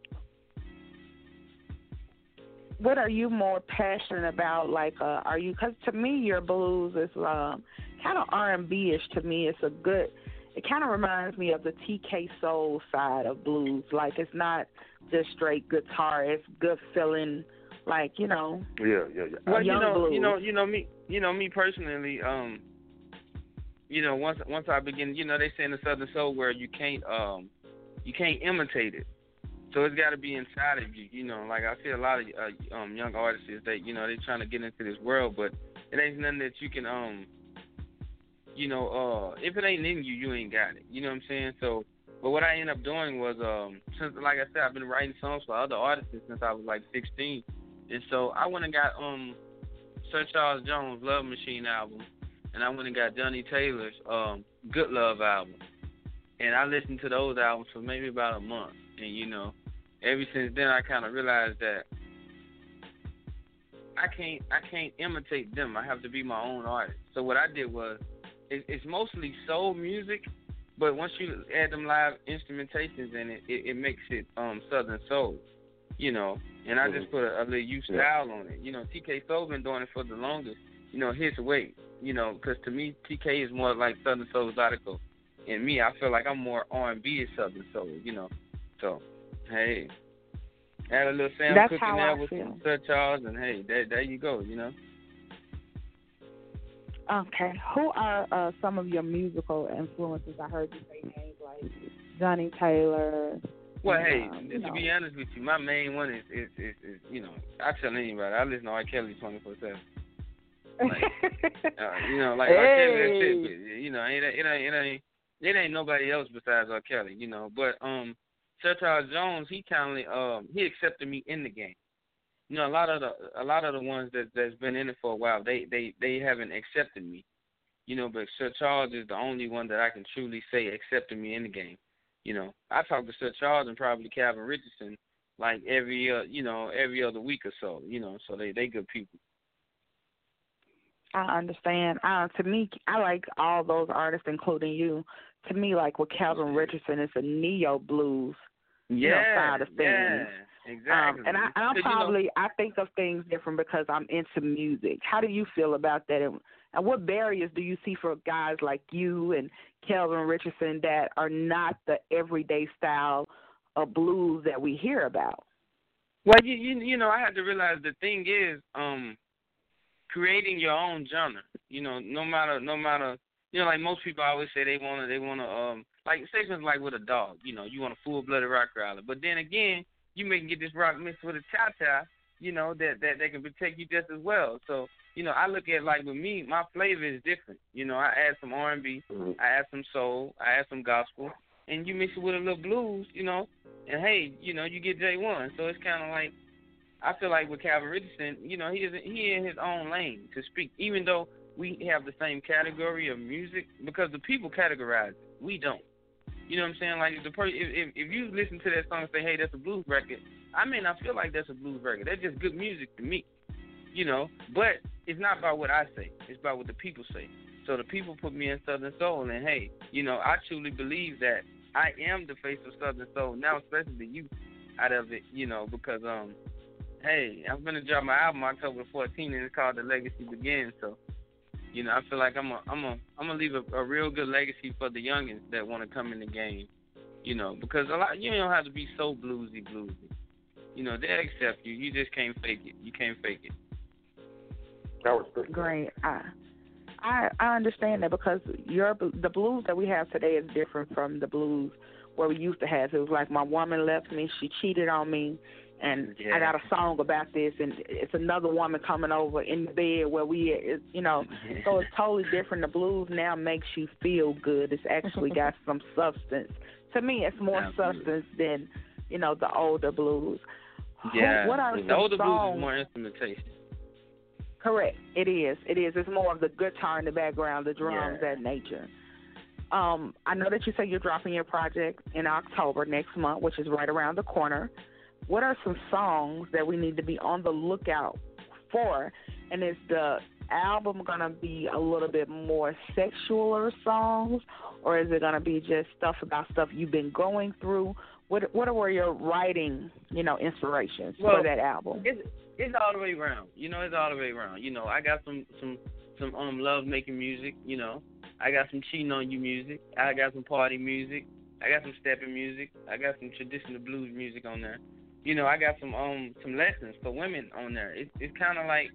What are you more passionate about? Like, uh, are you? Because to me, your blues is um, kind of R and B-ish. To me, it's a good. It kind of reminds me of the T K Soul side of blues. Like, it's not just straight guitar. It's good feeling. Like, you know. Yeah, yeah, yeah. Well, you know, blues. you know, you know me, you know me personally. Um, you know, once once I begin, you know, they say in the Southern Soul world you can't um, you can't imitate it. So it's got to be inside of you. You know, like I see a lot of uh, um young artists that you know they trying to get into this world, but it ain't nothing that you can um, you know, uh, if it ain't in you, you ain't got it. You know what I'm saying? So. But what I ended up doing was, um, since like I said, I've been writing songs for other artists since I was like sixteen. And so I went and got um Sir Charles Jones' Love Machine album, and I went and got Johnny Taylor's um Good Love album. And I listened to those albums for maybe about a month. And, you know, ever since then I kind of realized that I can't I can't imitate them. I have to be my own artist. So what I did was, it, it's mostly soul music, but once you add them live instrumentations in it, it, it makes it um Southern soul, you know. And I just put a, a little U style on it. You know, T K Soul been doing it for the longest, you know, his way. You know, because to me, T K is more like Southern Soul Zydeco. And me, I feel like I'm more R and B and Southern Soul, you know. So, hey, add a little Sam That's Cooke in there with some Sir Charles, and hey, there, there you go, you know. Okay. Who are uh, some of your musical influences? I heard you say names like Johnny Taylor. Well, hey, um, to know. be honest with you, my main one is, is, is, is you know, I tell anybody, I listen to R. Kelly twenty-four seven. Like, uh, you know, like hey. R. Kelly, that's it, but, you know, it, it, ain't, it, ain't, it ain't nobody else besides R. Kelly, you know. But um, Sir Charles Jones, he kindly, um, he accepted me in the game. You know, a lot of the a lot of the ones that that's been in it for a while, they they they haven't accepted me. You know, but Sir Charles is the only one that I can truly say accepted me in the game. You know, I talk to Sir Charles and probably Calvin Richardson like every uh, you know every other week or so. You know, so they they good people. I understand. Uh, to me, I like all those artists, including you. To me, like with Calvin Richardson, it's a neo blues Yeah, you know, side of things. yeah, exactly. Um, and I, I'm So, probably, you know, I think of things different because I'm into music. How do you feel about that? And, and what barriers do you see for guys like you and Calvin Richardson that are not the everyday style of blues that we hear about? Well, you you, you know, I had to realize the thing is, um, creating your own genre. You know, no matter no matter, you know, like most people always say they wanna they wanna um like say something like with a dog. You know, you want a full blooded rock growler, but then again, you may get this rock mixed with a cha cha. You know, that that that can protect you just as well. So, you know, I look at like with me, my flavor is different. You know, I add some R and B, I add some soul, I add some gospel, and you mix it with a little blues. You know, and hey, you know, you get J one. So it's kind of like, I feel like with Calvin Richardson, you know, he is he in his own lane to speak, even though we have the same category of music, because the people categorize it. We don't. You know what I'm saying? Like, the per- if, if if you listen to that song and say, hey, that's a blues record, I may not feel like that's a blues record. That's just good music to me, you know. But it's not about what I say. It's about what the people say. So the people put me in Southern Soul, and, hey, you know, I truly believe that I am the face of Southern Soul now, especially the youth out of it, you know, because, um, hey, I'm going to drop my album October fourteenth, and it's called The Legacy Begins. So, you know, I feel like I'm a, I'm a, I'm gonna leave a, a real good legacy for the youngins that want to come in the game. You know, because a lot, you don't have to be so bluesy, bluesy. You know, they accept you. You just can't fake it. You can't fake it. That was great. I, I I understand that because your the blues that we have today is different from the blues where we used to have. It was like my woman left me, she cheated on me. And yeah. I got a song about this, and it's another woman coming over in the bed where we, it, you know, yeah. So it's totally different. The blues now makes you feel good. It's actually got some substance. To me, it's more Absolutely. substance than, you know, the older blues. Yeah, Who, what are the some older songs? blues is more instrumentation. Correct, it is. It is. It's more of the guitar in the background, the drums, yeah. that nature. Um, I know that you say you're dropping your project in October next month, which is right around the corner. What are some songs that we need to be on the lookout for? And is the album going to be a little bit more sexualer songs, or is it going to be just stuff about stuff you've been going through? What What were your writing, you know, inspirations well, for that album? It's it's all the way around. You know, it's all the way around. You know, I got some some some um love making music. You know, I got some cheating on you music. I got some party music. I got some stepping music. I got some traditional blues music on there. You know, I got some um some lessons for women on there. It, it's kind of like,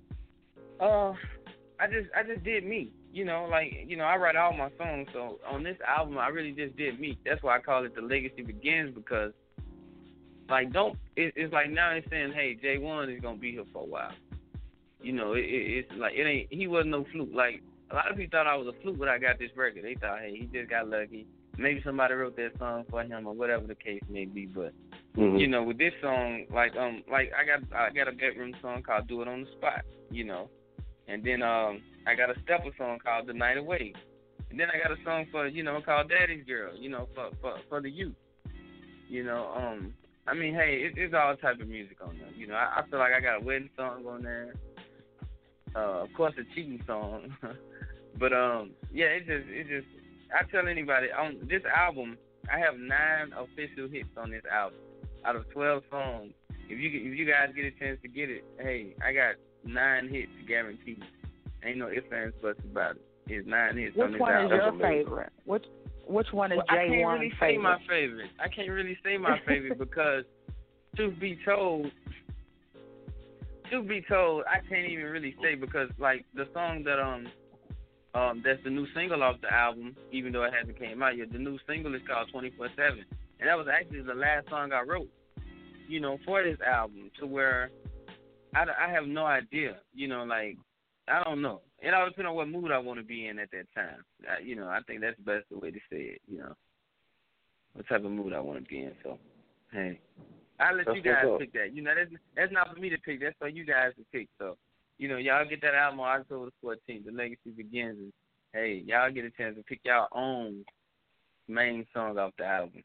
uh, I just I just did me. You know, like, you know, I write all my songs. So on this album, I really just did me. That's why I call it The Legacy Begins, because, like, don't it, it's like now it's saying, hey, J one is gonna be here for a while. You know, it, it, it's like it ain't. He wasn't no fluke. Like, a lot of people thought I was a fluke when I got this record. They thought, hey, he just got lucky. Maybe somebody wrote that song for him or whatever the case may be, but. Mm-hmm. You know, with this song, like um, like I got I got a bedroom song called "Do It on the Spot," you know, and then um, I got a stepper song called "The Night Away," and then I got a song for you know called "Daddy's Girl," you know, for for for the youth, you know, um, I mean, hey, it, it's all type of music on there. You know, I, I feel like I got a wedding song on there. Uh, of course, a cheating song. But um, yeah, it just, it just. I tell anybody on this album, I have nine official hits on this album out of twelve songs. If you if you guys get a chance to get it, hey, I got nine hits guaranteed. Ain't no ifs, ands, buts about it. It's nine hits Which on this one album. is your favorite? Which Which one is well, J I can't one's really favorite? say my favorite. I can't really say my favorite because, truth be told, truth be told, I can't even really say because like the song that um um that's the new single off the album, even though it hasn't came out yet. The new single is called twenty-four seven, and that was actually the last song I wrote, you know, for this album. To where I, I have no idea, you know, like I don't know. It all depends on what mood I want to be in at that time. I, you know, I think that's the best way to say it. You know, what type of mood I want to be in. So, hey, I'll let That's you guys what's up. pick that. You know, that's that's not for me to pick. That's for you guys to pick. So, you know, y'all get that album on October fourteenth. The Legacy Begins. And, hey, y'all get a chance to pick y'all own main song off the album.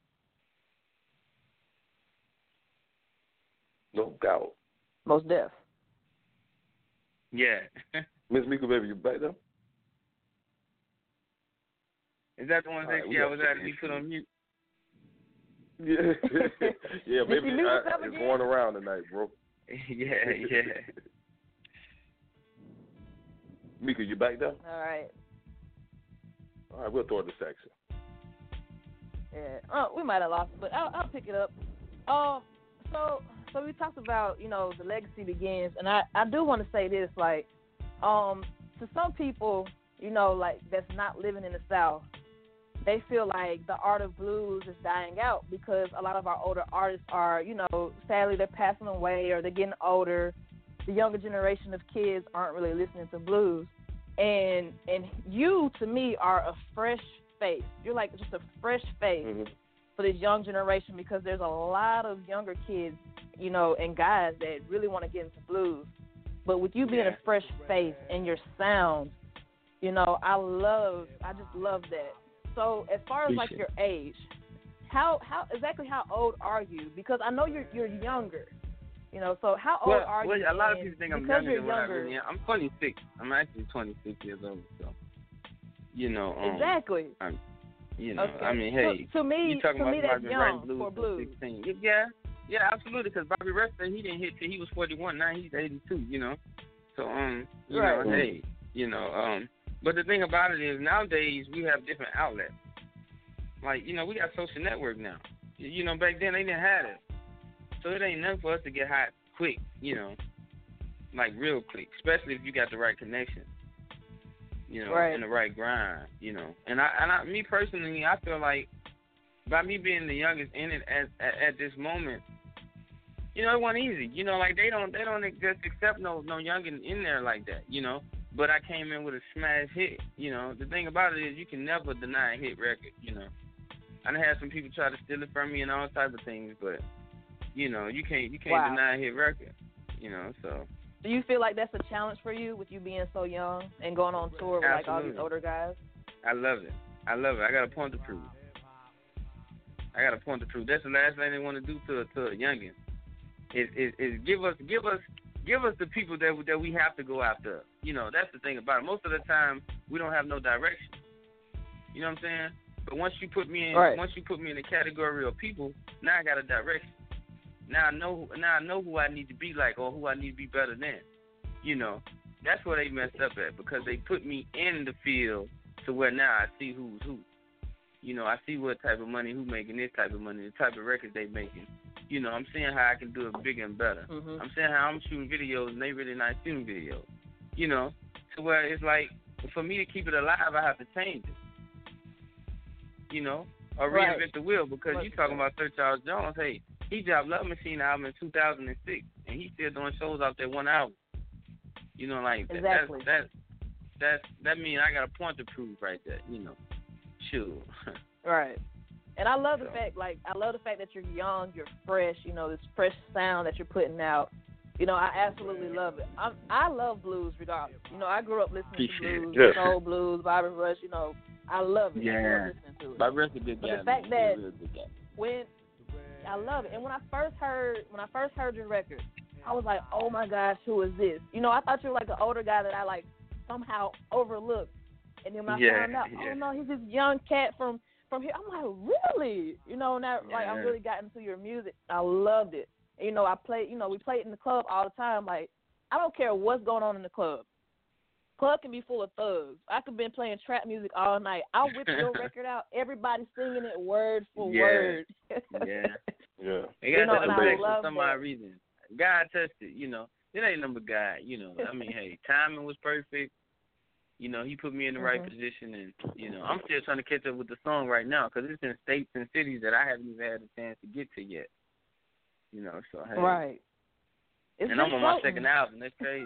No doubt. Most Def. Yeah. Miss Mika, baby, you back there? Is that the one that All right, we yeah, got was some that to be issues. put on mute? Yeah, yeah, Did baby, she mute I, herself it's again? going around tonight, bro. yeah, yeah. Mika, you back there? All right. All right, we'll throw it to section. Yeah. Uh, we might have lost it, but I'll, I'll pick it up. Um. So, so we talked about, you know, the Legacy Begins, and I, I do want to say this, like, um, to some people, you know, like that's not living in the South, they feel like the art of blues is dying out because a lot of our older artists are, you know, sadly they're passing away or they're getting older. The younger generation of kids aren't really listening to blues, and and you to me are a fresh face. You're like just a fresh face. Mm-hmm. For this young generation, because there's a lot of younger kids, you know, and guys that really want to get into blues. But with you being Yeah. a fresh face and your sound, you know, I love, I just love that. So as far as like Appreciate your age, how how exactly how old are you? Because I know you're you're younger, you know. So how old Well, are well, you? a lot of And people think I'm because younger you're than what I younger, really am. I'm twenty-six. I'm actually twenty-six years old. So, you know, um, exactly. I'm, you know, Okay. I mean, To- hey, to me- you talking to about me somebody that's been writing young blues for since blues. sixteen. Yeah, yeah, absolutely. Because Bobby Rexha, he didn't hit till he was forty-one. Now he's eighty-two. You know, so um, you Right. know, hey, you know, um, but the thing about it is nowadays we have different outlets. Like, you know, we got social network now. You know, back then they didn't have it, so it ain't nothing for us to get hot quick. You know, like real quick, especially if you got the right connection. You know, Right. and the right grind, you know. And I, and I, me personally, I feel like by me being the youngest in it at, at at this moment, you know, it wasn't easy. You know, like they don't they don't just accept no no youngin in there like that. You know, but I came in with a smash hit. You know, the thing about it is you can never deny a hit record. You know, I done had some people try to steal it from me and all type of things, but you know, you can't you can't Wow. deny a hit record. You know, so. Do you feel like that's a challenge for you with you being so young and going on tour with like all these Absolutely. older guys? I love it. I love it. I got a point to prove. I got a point to prove. That's the last thing they want to do to to a youngin. Is, is is give us give us give us the people that that we have to go after. You know, that's the thing about it. Most of the time we don't have no direction. You know what I'm saying? But once you put me in Right. once you put me in the category of people, now I got a direction. Now I know now I know who I need to be like or who I need to be better than. You know, that's where they messed up at because they put me in the field to where now I see who's who. You know, I see what type of money, who making this type of money, the type of records they making. You know, I'm seeing how I can do it bigger and better. Mm-hmm. I'm seeing how I'm shooting videos and they really not shooting videos. You know, to where it's like for me to keep it alive, I have to change it. You know, or Right. reinvent the wheel because you talking about Sir Charles Jones. Hey, he dropped Love Machine album in two thousand six, and he's still doing shows out there one album. You know, like that, Exactly. that's that's that's that means I got a point to prove right there. You know, sure. Right. And I love the fact, like, I love the fact that you're young, you're fresh, you know, this fresh sound that you're putting out. You know, I absolutely love it. I I love blues regardless. You know, I grew up listening Appreciate to blues, it. soul blues, Bobby Rush, you know, I love it. I Yeah. love listening to it. Bobby Rush a good But guy. the fact man. that He's a real good guy. when I love it. And when I first heard when I first heard your record, I was like, oh my gosh, who is this? You know, I thought you were like an older guy that I like somehow overlooked. And then when I yeah, found out, yeah. oh no, he's this young cat from, from here. I'm like, really? You know, now yeah. like I really got into your music. I loved it. And, you know, I play. You know, we play it in the club all the time. Like, I don't care what's going on in the club. Club can be full of thugs. I could been playing trap music all night. I'll whip your record out. Everybody singing it word for yeah. word. yeah, yeah. It got you know, that effect for love some that. odd reason. God touched it. You know, it ain't number God. You know, I mean, hey, timing was perfect. You know, he put me in the right mm-hmm. position, and you know, I'm still trying to catch up with the song right now because it's in states and cities that I haven't even had a chance to get to yet. You know, so hey, right. It's and I'm on floating. my second album. That's crazy.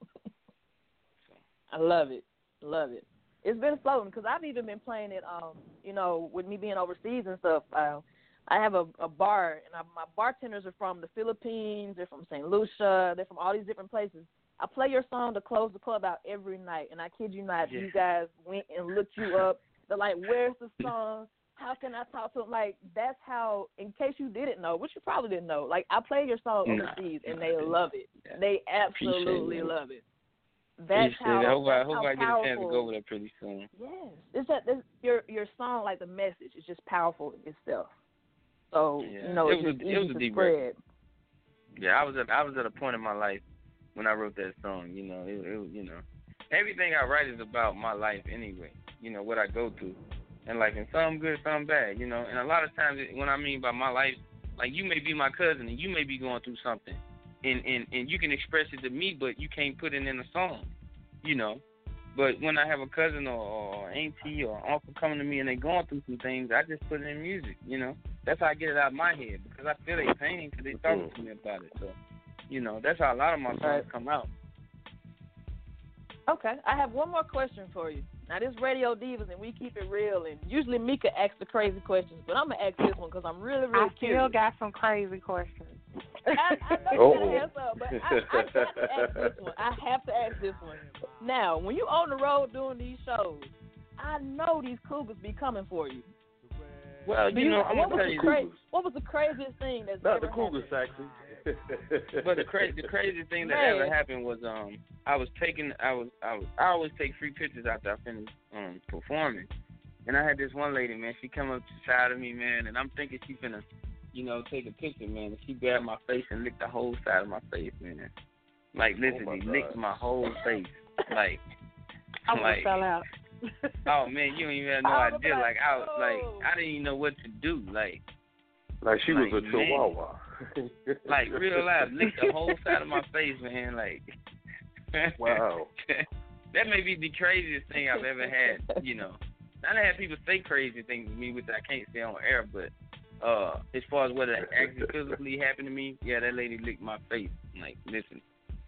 I love it, love it. It's been floating because I've even been playing it. Um, you know, with me being overseas and stuff. Uh, I have a, a bar, and I, my bartenders are from the Philippines. They're from Saint Lucia. They're from all these different places. I play your song to close the club out every night, and I kid you not, yeah. you guys went and looked you up. They're like, where's the song? How can I talk to them? Like, that's how, in case you didn't know, which you probably didn't know, like, I play your song nah, overseas, and nah, they love it. Yeah. They absolutely it. love it. That's Appreciate how, it. I hope, that's I, hope how I get powerful. a chance to go over there pretty soon. Yes. It's that, this, your, your song, like, the message is just powerful in itself. So, yeah. you know, it it's was just a, easy it was to a deep spread. record. Yeah, I was at I was at a point in my life when I wrote that song. You know, it, it you know, everything I write is about my life anyway. You know what I go through, and like, and some good, some bad. You know, and a lot of times when I mean by my life, like you may be my cousin and you may be going through something, and and and you can express it to me, but you can't put it in a song. You know. But when I have a cousin or, or auntie or uncle coming to me and they going through some things, I just put it in music, you know. That's how I get it out of my head because I feel their pain because they talking to me about it. So, you know, that's how a lot of my songs right. come out. Okay. I have one more question for you. Now, this Radio Divas, and we keep it real, and usually Mika asks the crazy questions, but I'm going to ask this one because I'm really, really I curious. still got some crazy questions. I, I know you're going to answer, but I, I have to ask this one. I have to ask this one. Now, when you're on the road doing these shows, I know these cougars be coming for you. Well, you, you know, I'm what going to tell was you. Cra- what was the craziest thing that's Not ever the cougars, happened? Saxy. But the crazy, the craziest thing that Man. ever happened was um, I was taking, I was, I was, I always take free pictures after I finish um performing, and I had this one lady, man. She come up to the side of me, man, and I'm thinking she finna, you know, take a picture, man. And she grabbed my face and licked the whole side of my face, man. Like literally oh licked my whole face, like, I would like. fell out. Oh man, you don't even have no I idea. like, Like I was, oh. like I didn't even know what to do. Like, like she like, was a chihuahua. Like real life, licked the whole side of my face, man. Like, wow. That may be the craziest thing I've ever had. You know, I done had people say crazy things to me, which I can't say on air. But uh, as far as what actually physically happened to me, yeah, that lady licked my face. Like, listen.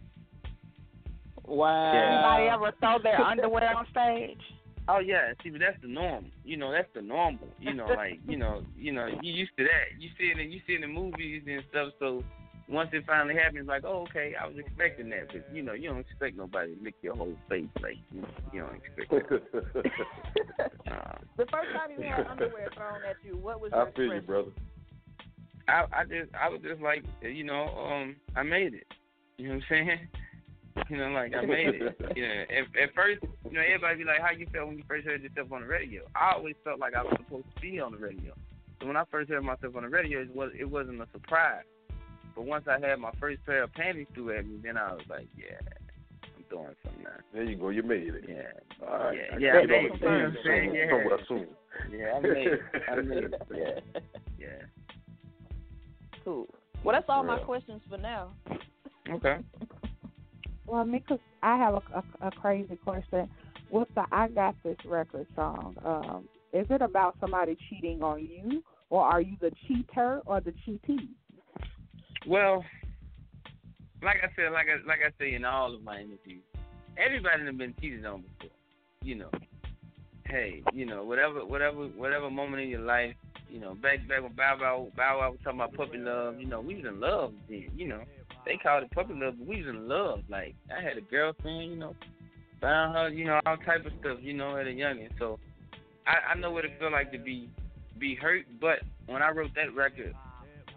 Wow. Anybody ever throw their underwear on stage? Oh yeah, see, but that's the norm. You know, that's the normal. You know, like you know, you know, you used to that. You see it, in, you see it in the movies and stuff. So once it finally happens, like, oh, okay, I was expecting that. But you know, you don't expect nobody to lick your whole face. Like, you, know, you don't expect that. uh, the first time you had underwear thrown at you, what was your I feel you, brother. I, I just, I was just like, you know, um, I made it. You know what I'm saying? You know, like, I made it. Yeah. At, at first, you know, everybody be like, how you felt when you first heard yourself on the radio? I always felt like I was supposed to be on the radio. So when I first heard myself on the radio, it, was, it wasn't a surprise. But once I had my first pair of panties threw at me, then I was like, yeah, I'm doing something now. There you go. You made it. Yeah. All right. Yeah, yeah I made it. Soon, soon, yeah. Somewhere soon. Yeah, I made it. I made it. Yeah. Yeah. Cool. Well, that's all Yeah. my questions for now. Okay. Well, Mika, I have a, a, a crazy question. What's the I Got This record song? Um, is it about somebody cheating on you, or are you the cheater or the cheatee? Well, like I said, like I like I say in all of my interviews, everybody has been cheated on before. You know, hey, you know, whatever, whatever, whatever moment in your life, you know, back back when Bow Wow Bow Wow was talking about puppy love, you know, we was in love then. You know, they called it puppy love, but we was in love. Like, I had a girlfriend, you know, found her, you know, all type of stuff, you know, at a youngin'. So I, I know what it feel like to be be hurt. But when I wrote that record,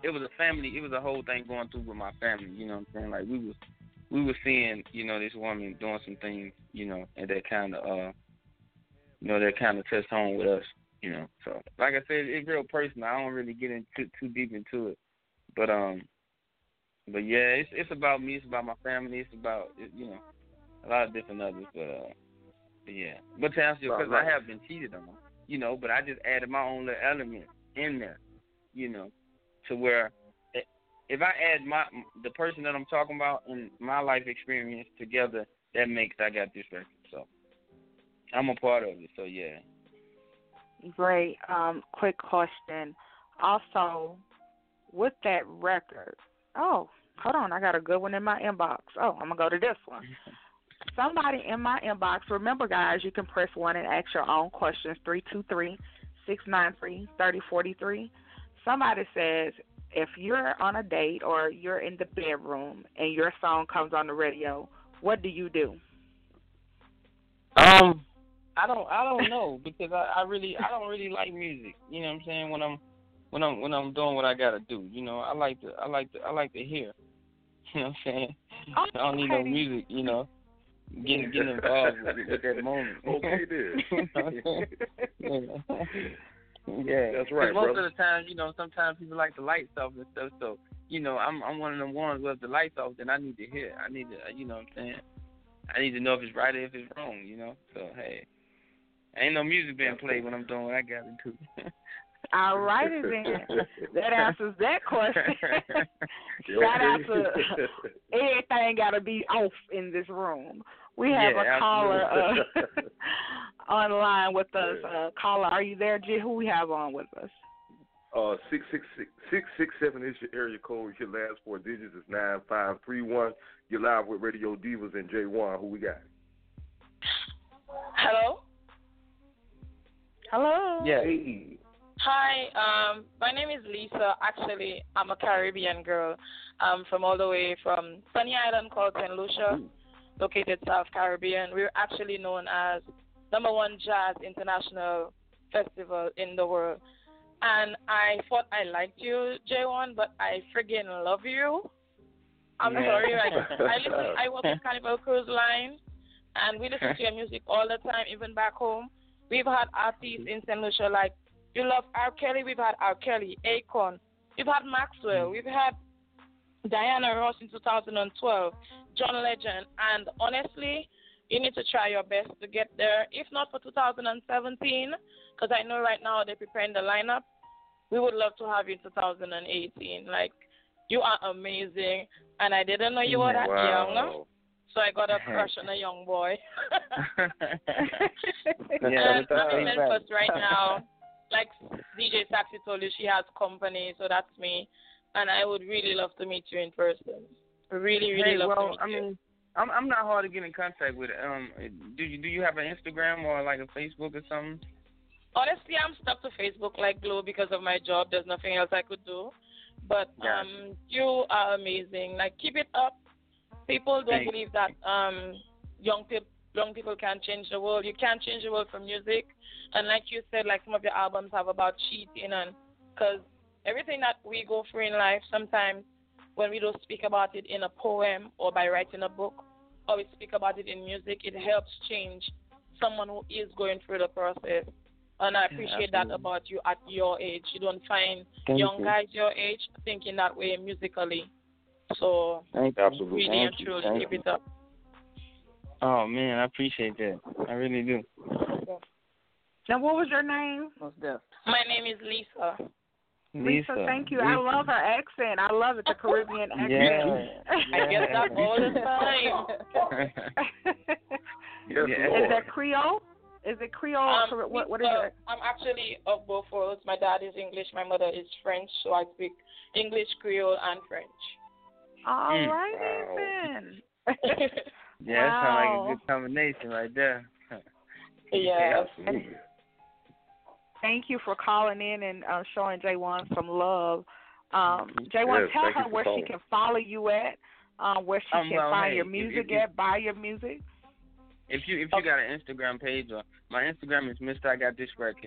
it was a family. It was a whole thing going through with my family. You know what I'm saying? Like we was we were seeing, you know, this woman doing some things, you know, and that kind of, uh, you know, that kind of touched home with us. You know, so like I said, it's real personal. I don't really get into too deep into it, but um, but yeah, it's it's about me. It's about my family. It's about you know, a lot of different others. But uh, but yeah. But to answer your question, I have been cheated on. You know, but I just added my own little element in there. You know, to where if I add my the person that I'm talking about and my life experience together, that makes I got this record. So I'm a part of it. So yeah. Great. Um, quick question. Also, with that record, oh, hold on, I got a good one in my inbox. Oh, I'm going to go to this one. Somebody in my inbox, remember, guys, you can press one and ask your own questions, three two three, six nine three, three oh four three. Somebody says, if you're on a date or you're in the bedroom and your song comes on the radio, what do you do? Um... I don't I don't know because I, I really I don't really like music. You know what I'm saying? When I'm when I'm when I'm doing what I gotta do. You know, I like to I like to I like to hear. You know what I'm saying? Oh, I don't need okay. no music, you know. Getting getting involved with, with that moment. Okay then. yeah. yeah. That's right, most brother. of the time, you know, sometimes people like the lights off and stuff, so you know, I'm I'm one of them ones where if the lights off then I need to hear. I need to you know what I'm saying? I need to know if it's right or if it's wrong, you know. So hey. Ain't no music being played when I'm doing what I got to do. All righty then. That answers that question. Shout out to everything got to be off in this room. We have yeah, a caller uh, online with us. Uh, caller, are you there, G? Who we have on with us? Uh, six six six six six seven is your area code. Your last four digits is nine five three one. You're live with Radio Divas and J one. Who we got? Hello. Hello. Yeah. Hey. Hi, um, my name is Lisa. Actually, I'm a Caribbean girl. I'm from all the way from sunny island called Saint Lucia, Ooh. located South Caribbean. We're actually known as number one jazz international festival in the world. And I thought I liked you, J one, but I friggin' love you. I'm yeah. sorry. Like, I listen, I work with Carnival Cruise Line, and we listen to your music all the time, even back home. We've had artists in Saint Lucia like, you love R. Kelly, we've had R. Kelly, Akon, we've had Maxwell, we've had Diana Ross in two thousand twelve, John Legend, and honestly, you need to try your best to get there. If not for two thousand seventeen, because I know right now they're preparing the lineup, we would love to have you in two thousand eighteen. Like, you are amazing, and I didn't know you were that wow. young. So I got a crush on a young boy. yeah, and I'm in Memphis right now. Like D J Saxy told you, she has company, so that's me. And I would really love to meet you in person. Really, really hey, love well, to meet I you. mean, I'm I'm not hard to get in contact with. Um, do you do you have an Instagram or like a Facebook or something? Honestly, I'm stuck to Facebook like glue because of my job. There's nothing else I could do. But um, you are amazing. Like, keep it up. People don't Thanks. believe that um, young people young people can change the world. You can't change the world from music. And like you said, like some of your albums have about cheating, and because everything that we go through in life, sometimes when we don't speak about it in a poem or by writing a book, or we speak about it in music, it helps change someone who is going through the process. And I appreciate yeah, that about you at your age. You don't find Thank young you. guys your age thinking that way musically. So, Thank absolutely, really Thank and truly, Thank keep you. it up. Oh, man, I appreciate that. I really do. Now, what was your name? My name is Lisa. Lisa, Lisa thank you. Lisa. I love her accent. I love it, the Caribbean accent. Yeah, I yeah. get that all the time. yes, is that Creole? Is it Creole? Um, what, what is uh, it? I'm actually of both worlds. My dad is English. My mother is French, so I speak English, Creole, and French. All mm. right, wow. then. Yeah, wow. that sounds like a good combination right there. Yeah. Absolutely. Thank you for calling in and uh, showing J one some love. Um, J one, yes, tell her you where calling. she can follow you at, uh, where she um, can well, find hey, your music if, if, at, buy your music. If you if you got an Instagram page, or my Instagram is Mister I Got This Record.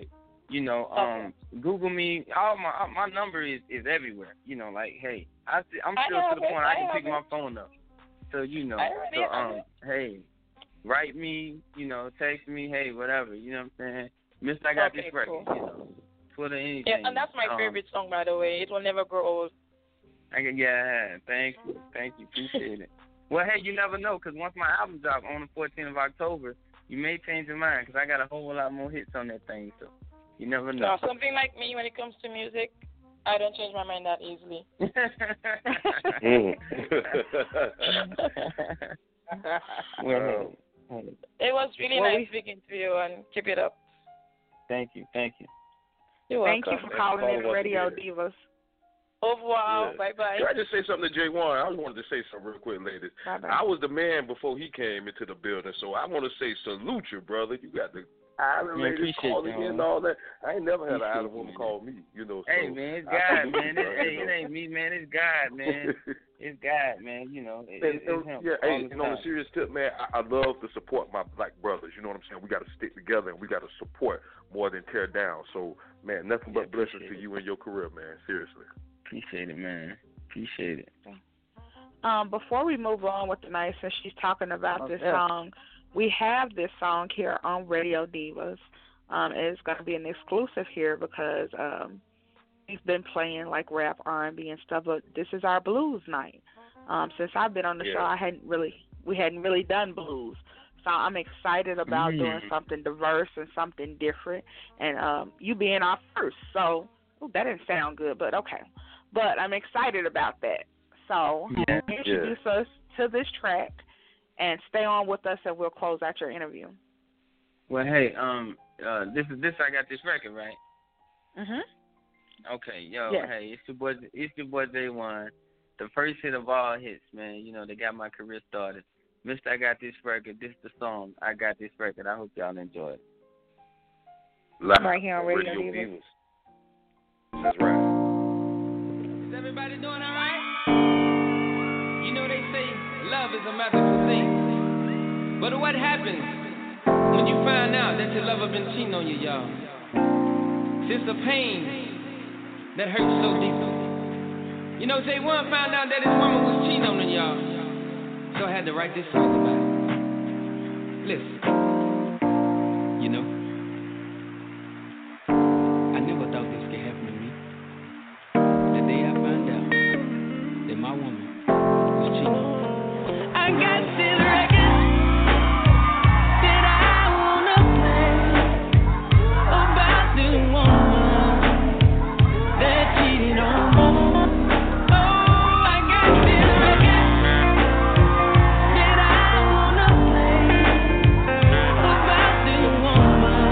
You know, um, okay. Google me. All my all my number is, is everywhere. You know, like, hey, I I'm still I to the it. point I, I can pick it. my phone up. So you know, so um, hey, write me. You know, text me. Hey, whatever. You know what I'm saying? Mister I got okay, this record. Cool. You know, Twitter, anything. Yeah, and that's my um, favorite song, by the way. It will never grow old. I can, yeah, thank you, thank you, appreciate it. Well, hey, you never know, because once my album drops on the fourteenth of October, you may change your mind, because I got a whole lot more hits on that thing, so you never know. So something like me, when it comes to music, I don't change my mind that easily. Well, it was really well, nice we, speaking to you, and keep it up. Thank you, thank you. You're welcome. Thank you for calling in Radio Divas. Au revoir. Yeah. Bye bye. Can I just say something to Jay Warren? I just wanted to say something real quick, ladies. Bye-bye. I was the man before he came into the building, so I want to say salute you, brother. You got the island Man, ladies calling you, in and all that. I ain't never had appreciate an island woman you, call me, you know. So hey, man, it's God, man. It, hey, it ain't me, man. It's God, man. It's God, man. You know, it, and, it's him. Yeah, hey, the and on a serious tip, man, I, I love to support my black brothers. You know what I'm saying? We got to stick together and we got to support more than tear down. So, man, nothing but yeah, blessings to it. you and your career, man. Seriously. Appreciate it, man. Appreciate it. Um, before we move on with the night, since she's talking about okay. this song, we have this song here on Radio Divas. Um, it's going to be an exclusive here because um, we've been playing like rap, R and B, and stuff. But this is our blues night. Um, since I've been on the yeah. show, I hadn't really, we hadn't really done blues. So I'm excited about mm. doing something diverse and something different. And um, you being our first, so ooh, that didn't sound good, but okay. But I'm excited about that. So yeah. introduce yeah. us to this track and stay on with us, and we'll close out your interview. Well, hey, um, uh, this is this I got this record, right? Mhm. Okay, yo, yes. hey, it's your boy, it's your boy J one, the first hit of all hits, man. You know, they got my career started. Mister I got this record. This the song. I got this record. I hope y'all enjoy it. Live right here on Radio, Radio Divas. Divas. That's right. Is everybody doing all right? You know they say love is a magical thing. But what happens when you find out that your lover been cheating on you, y'all? It's the pain that hurts so deep. You know, J one found out that his woman was cheating on him, y'all. So I had to write this song about it. Listen, you know, I never thought this could happen to me. The day I found out that my woman was cheating on me. I got this record that I wanna play about the woman that cheated on me. Woman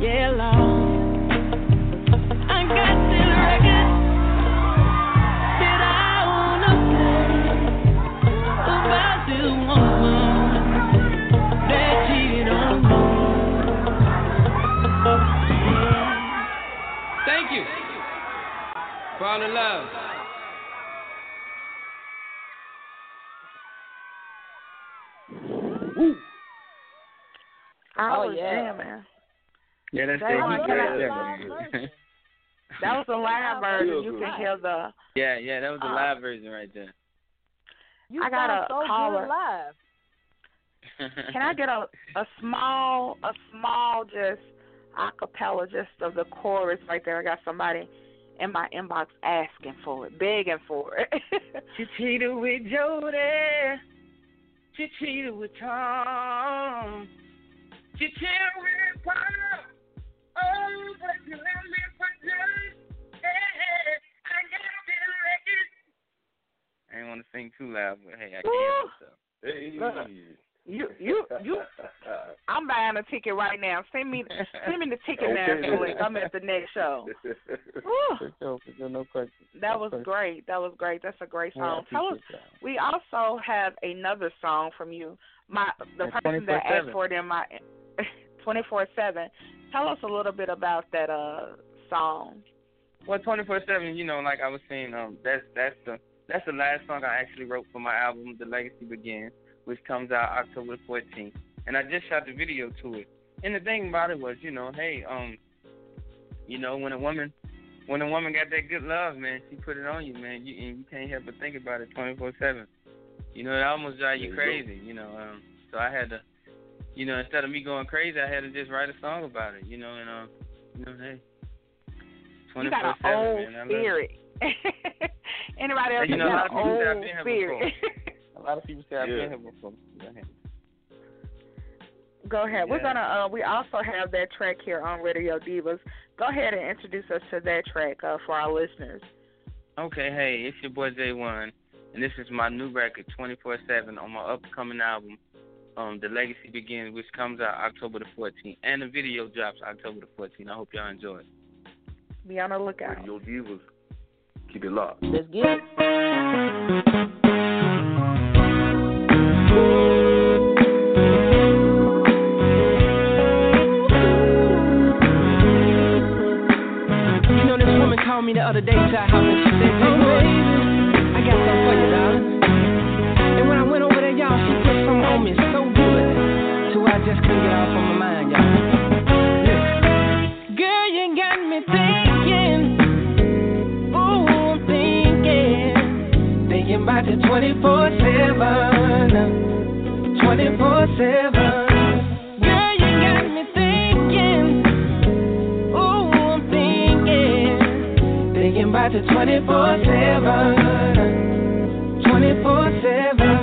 Yeah, Lord. I got this record that I wanna play about this woman that cheated on me. Thank you. Fall in love. Woo. I Oh, was yeah. jamming. Yeah, that's That the was heat the right live there. That was the live version. Feel You good. can hear the. Yeah, yeah, that was the Uh, live version right there. You I got sound a so caller. good live. Can I get a a small a small just acapella just of the chorus right there? I got somebody in my inbox asking for it, begging for it. She cheated with Jody. She cheated with Tom. She cheated with Paul. Oh, but you left me for just. Hey, I got this record. I didn't want to sing too loud, but hey, I Woo. can't. So. Hey. You you you. I'm buying a ticket right now. Send me send me the ticket Okay, now, then. quick. I'm at the next show. Woo. For sure, for sure, no question. That No was question. great. That was great. That's a great Yeah, I song. Tell us. appreciate that. We also have another song from you. My the At person that asked twenty-four seven. for it in my twenty-four seven. Tell us a little bit about that uh song. Well, twenty-four seven, you know, like I was saying, um, that's that's the that's the last song I actually wrote for my album, The Legacy Begins, which comes out October fourteenth. And I just shot the video to it. And the thing about it was, you know, hey, um, you know, when a woman, when a woman got that good love, man, she put it on you, man, you, and you can't help but think about it twenty-four seven. You know, it almost drives you crazy, you know. Um, so I had to, you know, instead of me going crazy, I had to just write a song about it, you know, and um, you know, hey, You got an twenty-four seven, old man, I love it. spirit. Anybody else You know, a lot got of an people say I've old been here spirit? before. A lot of people say I've Yeah. been here before. Go ahead. Go ahead. We're Yeah. gonna. Uh, we also have that track here on Radio Divas. Go ahead and introduce us to that track uh, for our listeners. Okay, hey, it's your boy J one, and this is my new record, twenty-four seven, on my upcoming album, um, The Legacy Begins, which comes out October the fourteenth, and the video drops October the fourteenth. I hope y'all enjoy it. Be on the lookout. Radio Divas. Keep it locked. Let's get it. You know, this woman called me the other day to her house and she said, "Hey, baby, I got something for you, darling." And when I went over there, y'all, she put something on me so good, so I just couldn't get off on my mind, y'all. Listen. Girl, you got me thinking, ooh, I'm thinking, thinking about the twenty-four seven, twenty-four seven. Girl, you got me thinking, ooh, I'm thinking, thinking about the twenty-four seven, twenty-four seven.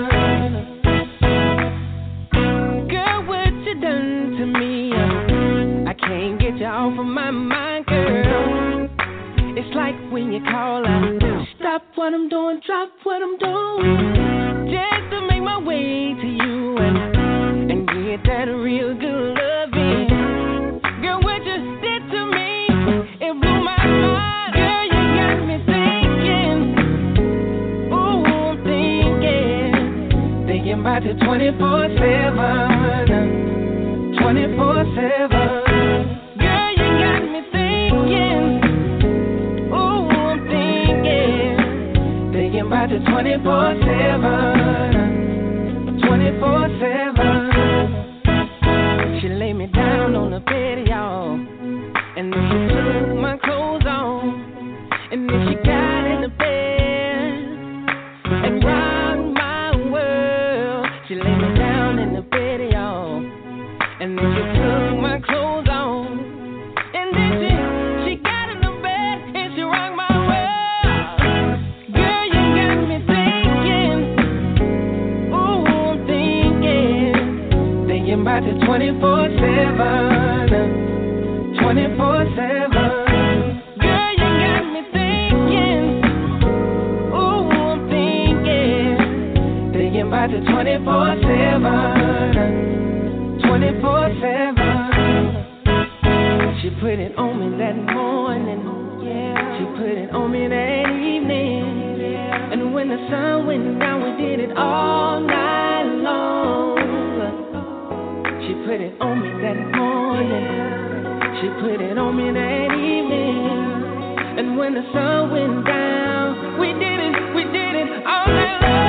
Girl, what you done to me? I can't get you off of my mind, girl. It's like when you call, I stop what I'm doing, drop what I'm doing, just to make my way to you and, and get that real good loving. Girl, what you did to me, it blew my mind. Girl, you got me thinking, ooh, I'm thinking, thinking about the twenty-four seven, twenty-four seven. Girl, you got me thinking, ooh, I'm thinking, thinking about the twenty-four seven, twenty-four seven. She laid me down on the bed, y'all, and then she took my clothes off, and then she got in the bed and rocked my world. She laid me down in the bed, y'all, and then she took my clothes off, and then she she got in the bed and she rocked my world. Girl, you got me thinking, ooh, I'm thinking, thinking about the twenty-four seven, twenty-four seven. Girl, you got me thinking, ooh, I'm thinking, thinking about the twenty-four seven, twenty-four seven. put it on me that morning. Yeah. She put it on me that evening. Yeah. And when the sun went down, we did it all night long. She put it on me that morning. She put it on me that evening. And when the sun went down, we did it, we did it all night long.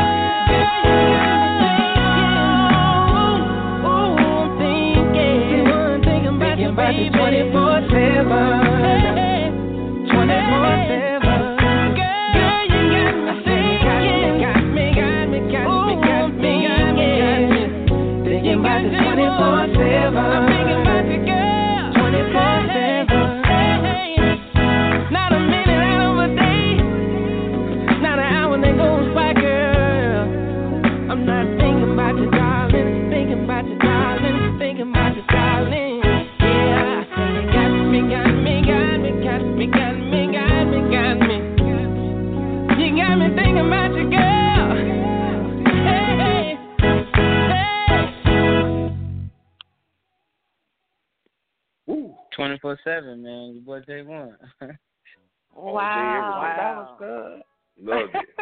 About you twenty-four seven, twenty-four seven. Girl, you got me thinking, got me, got me, got me, got me, got me, got me. Thinking about you twenty-four seven. I'm thinking about you, girl, twenty-four seven. Not a minute out of a day, not an hour that goes by, girl. I'm not thinking about you, darling. Thinking about you, darling. Thinking about you, darling. twenty-four seven, man. Your boy J one. Wow, wow, that was good. Loved it.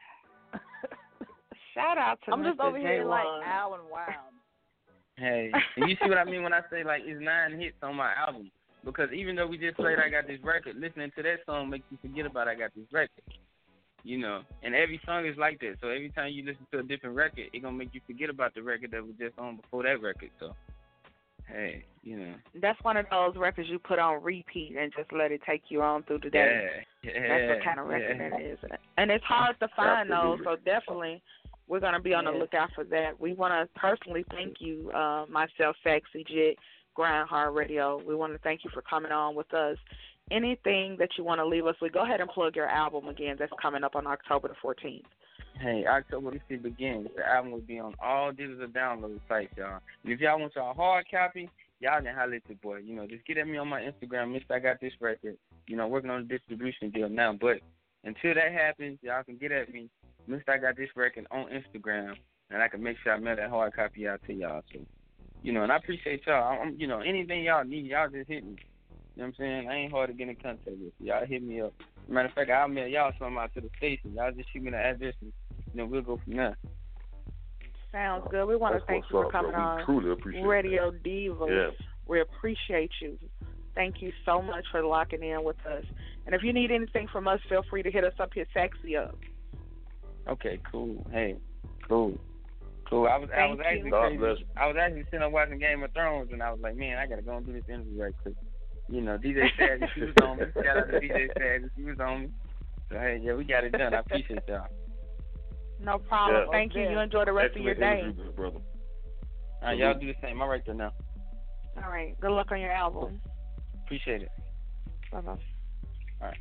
Shout out to I'm Mister just over J here one. like Alan Wild. Hey, and you see what I mean when I say, like, it's nine hits on my album? Because even though we just played I Got This Record, listening to that song makes you forget about I Got This Record. You know, and every song is like that. So every time you listen to a different record, it's going to make you forget about the record that was just on before that record. So, hey, you know. That's one of those records you put on repeat and just let it take you on through the day. Yeah, yeah. That's what kind of record yeah. that is. And it's hard to find Absolutely. those, so definitely we're going to be on the Yes. lookout for that. We want to personally thank you, uh, myself, Sexy Jit, Grind Hard Radio. We want to thank you for coming on with us. Anything that you want to leave us with, go ahead and plug your album again that's coming up on October the fourteenth. Hey, October the begins. The album will be on all digital download sites, y'all. And if y'all want y'all hard copy, y'all can holler at your boy. You know, just get at me on my Instagram, Mister I Got This Record. You know, working on a distribution deal now. But until that happens, y'all can get at me, Mister I Got This Record on Instagram, and I can make sure I mail that hard copy out to y'all. So, you know, and I appreciate y'all. I'm, you know, anything y'all need, y'all just hit me. You know what I'm saying? I ain't hard to get in contact with. Y'all hit me up. Matter of fact, I'll mail y'all something out to the station. Y'all just shoot me the address, and you know, we'll go from there. Sounds good. We want to thank you for coming on Radio Diva. Yeah. We appreciate you. Thank you so much for locking in with us. And if you need anything from us, feel free to hit us up. Hit Sexy up. Okay, cool. Hey, cool. Cool. I was Thank I was actually you. crazy. I was actually sitting up watching Game of Thrones, and I was like, man, I gotta go and do this interview right quick. You know, D J Saggy, she was on me. Shout out to D J Saggy, she was on me. So hey, yeah, we got it done. I appreciate y'all. No problem. Yeah. Thank you. You enjoy the rest Excellent of your day. interview, brother. All right, y'all do the same. I'm right there now. All right. Good luck on your album. Appreciate it. Bye-bye. All right.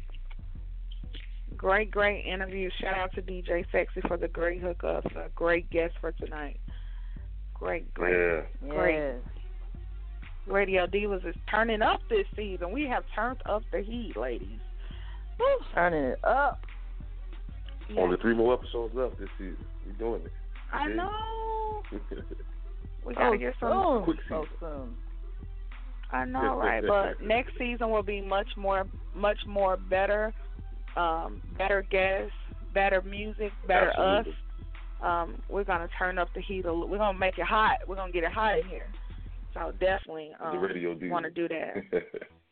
Great, great interview. Shout out to D J Sexy for the great hookups. A great guest for tonight. Great, great, Yeah. great. Yes. Radio Divas is turning up this season. We have turned up the heat, ladies. Woo. Turning it up. Yeah. Only three more episodes left this season. We're doing it. I Yeah. know. We gotta Oh, get some. soon. Quick So season. soon. I know, right? But next season will be much more, much more better, um, better guests, better music, better Absolutely. us. Um, we're gonna turn up the heat. A, we're gonna make it hot. We're gonna get it hot in here. So definitely um, the radio D. want to do that.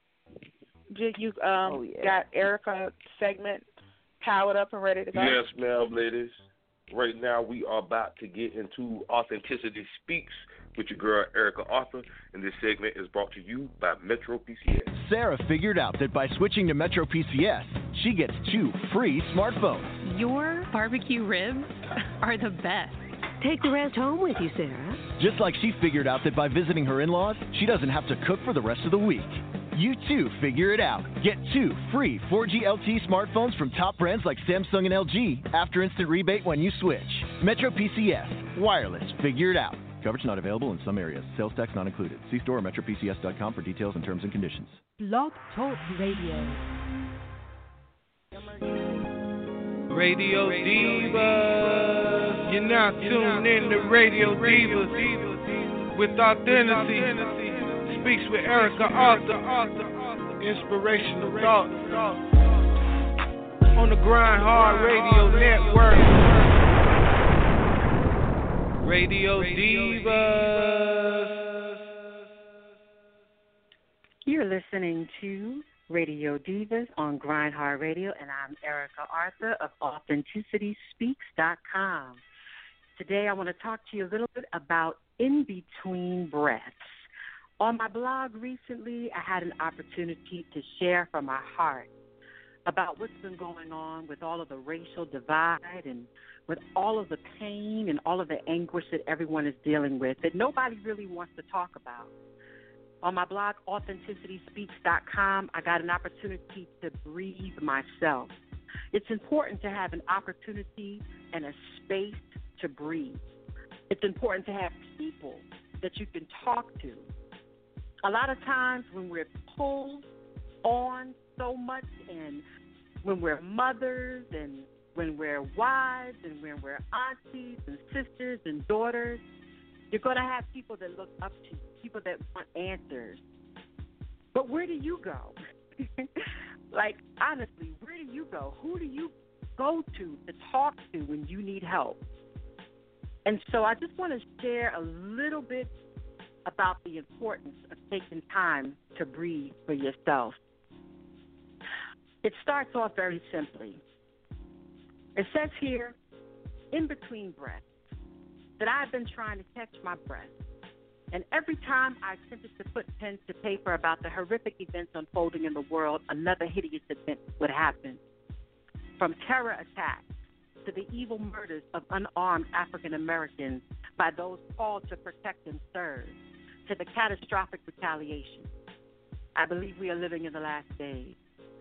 Did you um, Oh, yeah. got Erica segment powered up and ready to go? Yes, ma'am, ladies. Right now, we are about to get into Authenticity Speaks with your girl, Erica Arthur, and this segment is brought to you by Metro P C S. Sarah figured out that by switching to Metro P C S, she gets two free smartphones. Your barbecue ribs are the best. Take the rest home with you, Sarah. Just like she figured out that by visiting her in-laws, she doesn't have to cook for the rest of the week. You too figure it out. Get two free four G L T smartphones from top brands like Samsung and L G after instant rebate when you switch. Metro P C S. Wireless. Figure it out. Coverage not available in some areas. Sales tax not included. See store or metro p c s dot com for details and terms and conditions. Blog Talk Radio. Radio Divas. You're now tuned in to Radio Divas with Authenticity Speaks with Erica Arthur. Inspirational thoughts. On the Grind Hard Radio Network. Radio Divas. You're listening to Radio Divas on Grind Hard Radio, and I'm Erica Arthur of Authenticity Speaks dot com. Today I want to talk to you a little bit about in-between breaths. On my blog recently, I had an opportunity to share from my heart about what's been going on with all of the racial divide and with all of the pain and all of the anguish that everyone is dealing with that nobody really wants to talk about. On my blog, Authenticity Speaks dot com, I got an opportunity to breathe myself. It's important to have an opportunity and a space to breathe. It's important to have people that you can talk to. A lot of times when we're pulled on so much, and when we're mothers and when we're wives and when we're aunties and sisters and daughters, you're going to have people that look up to you, people that want answers. But where do you go? Like, honestly, where do you go? Who do you go to to talk to when you need help? And so I just want to share a little bit about the importance of taking time to breathe for yourself. It starts off very simply. It says here, in between breaths, that I've been trying to catch my breath. And every time I attempted to put pen to paper about the horrific events unfolding in the world, another hideous event would happen. From terror attacks to the evil murders of unarmed African Americans by those called to protect and serve, to the catastrophic retaliation. I believe we are living in the last days.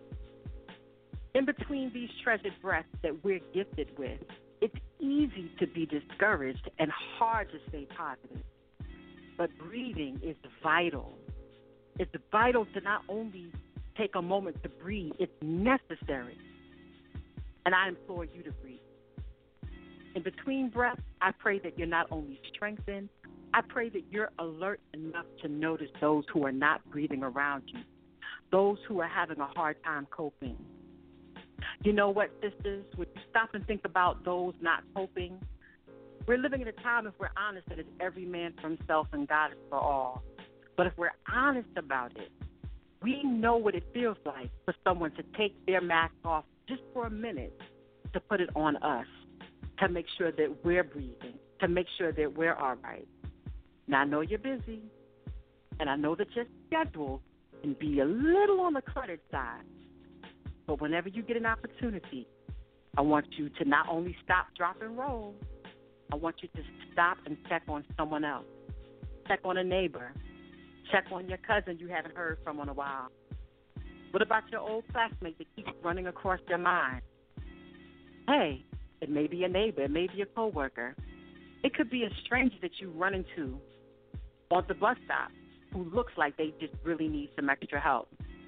In between these treasured breaths that we're gifted with, it's easy to be discouraged and hard to stay positive. But breathing is vital. It's vital to not only take a moment to breathe, it's necessary. And I implore you to breathe. In between breaths, I pray that you're not only strengthened, I pray that you're alert enough to notice those who are not breathing around you, those who are having a hard time coping. You know what, sisters? When you stop and think about those not coping, we're living in a time, if we're honest, that it's every man for himself and God is for all. But if we're honest about it, we know what it feels like for someone to take their mask off just for a minute to put it on us, to make sure that we're breathing, to make sure that we're all right. Now, I know you're busy, and I know that your schedule can be a little on the cluttered side. But whenever you get an opportunity, I want you to not only stop, drop, and roll, I want you to stop and check on someone else. Check on a neighbor. Check on your cousin you haven't heard from in a while. What about your old classmate that keeps running across your mind? Hey, it may be a neighbor. It may be a coworker. It could be a stranger that you run into on the bus stop who looks like they just really need some extra help.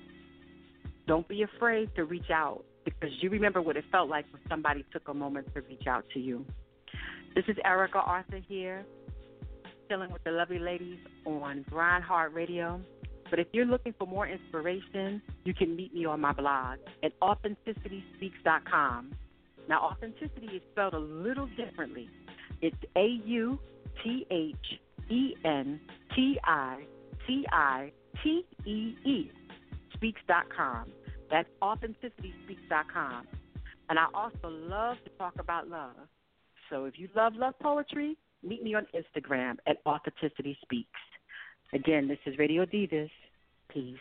Don't be afraid to reach out, because you remember what it felt like when somebody took a moment to reach out to you. This is Erica Arthur here, chilling with the lovely ladies on Grind Hard Radio. But if you're looking for more inspiration, you can meet me on my blog at Authenticity Speaks dot com. Now, authenticity is spelled a little differently. It's A U T H E N T I C I T E E, Speaks dot com. That's Authenticity Speaks dot com. And I also love to talk about love. So if you love love poetry, meet me on Instagram at Authenticity Speaks. Again, this is Radio Divas. Peace.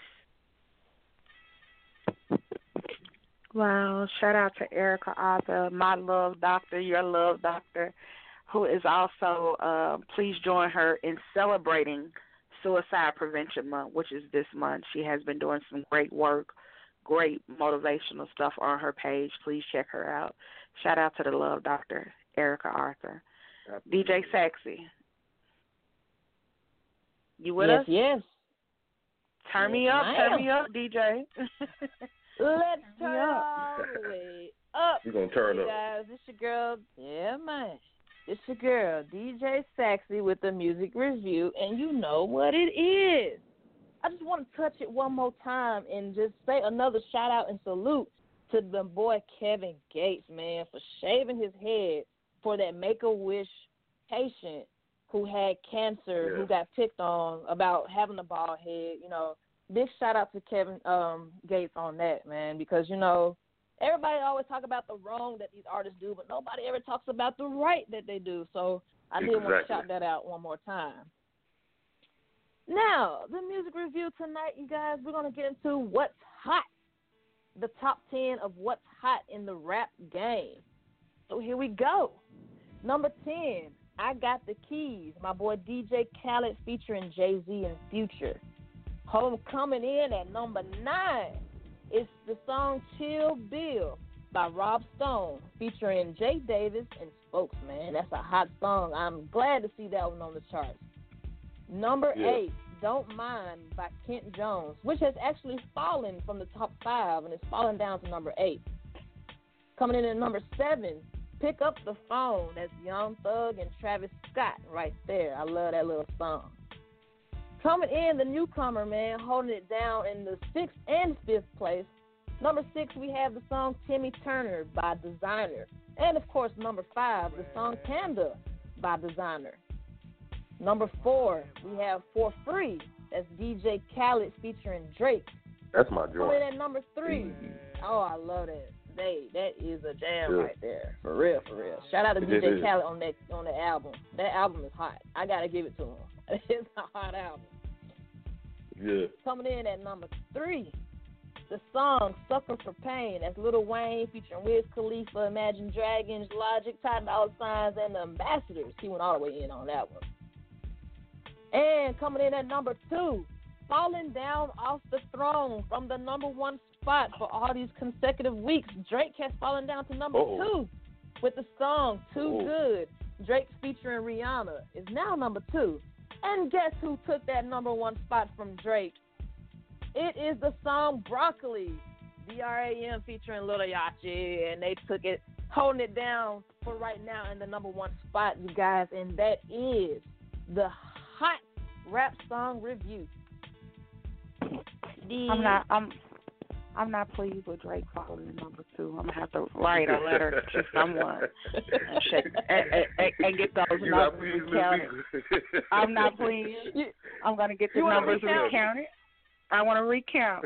Wow, shout out to Erica Arthur, my love doctor, your love doctor, who is also, uh, please join her in celebrating Suicide Prevention Month, which is this month. She has been doing some great work, great motivational stuff on her page. Please check her out. Shout out to the love doctor, Erica Arthur. D J Sexy, you with yes, us? Yes, Turn yes, me up, I turn am. me up, D J. Let's turn all the way up. We're going to turn hey up. guys, this your girl, yeah, man. It's your girl, D J Saxy, with the music review, and you know what it is. I just want to touch it one more time and just say another shout out and salute to the boy Kevin Gates, man, for shaving his head for that Make-A-Wish patient who had cancer, yeah. who got picked on about having a bald head. You know, big shout out to Kevin um, Gates on that, man, because, you know, everybody always talk about the wrong that these artists do, but nobody ever talks about the right that they do. So I did exactly. want to shout that out one more time. Now, the music review tonight, you guys, we're going to get into what's hot, the top ten of what's hot in the rap game. So here we go. Number ten, I Got the Keys, my boy D J Khaled featuring Jay-Z and Future. Home coming in at number nine is the song Chill Bill by Rob Stone featuring Jay Davis and Spokesman. That's a hot song. I'm glad to see that one on the charts. Number yeah. eight, Don't Mind by Kent Jones, which has actually fallen from the top five and it's fallen down to number eight. Coming in at number seven, Pick Up the Phone. That's Young Thug and Travis Scott right there. I love that little song. Coming in, the newcomer, man, holding it down in the sixth and fifth place. Number six, we have the song Timmy Turner by Designer. And, of course, number five, the song Panda by Designer. Number four, we have For Free. That's D J Khaled featuring Drake. That's my joint. Coming in at number three. Mm-hmm. Oh, I love that. They, that is a jam yeah. right there. For real, for real. Shout out to D J Khaled on that on the album. That album is hot. I got to give it to him. It's a hot album. Yeah. Coming in at number three, the song Sucker for Pain. That's Lil Wayne featuring Wiz Khalifa, Imagine Dragons, Logic, Ty Dolla Signs, and the Ambassadors. He went all the way in on that one. And coming in at number two, falling down off the throne from the number one spot for all these consecutive weeks, Drake has fallen down to number Uh-oh. two with the song Too Uh-oh. Good. Drake featuring Rihanna is now number two. And guess who took that number one spot from Drake? It is the song Broccoli, B R A M featuring Lil Yachty, and they took it, holding it down for right now in the number one spot, you guys, and that is the hot rap song review. The I'm not. I'm. I'm not pleased with Drake falling in number two. I'm gonna have to write a letter to someone and, check, and, and, and get those You're numbers recounted. I'm not pleased. I'm gonna get the numbers recounted. I want to recount.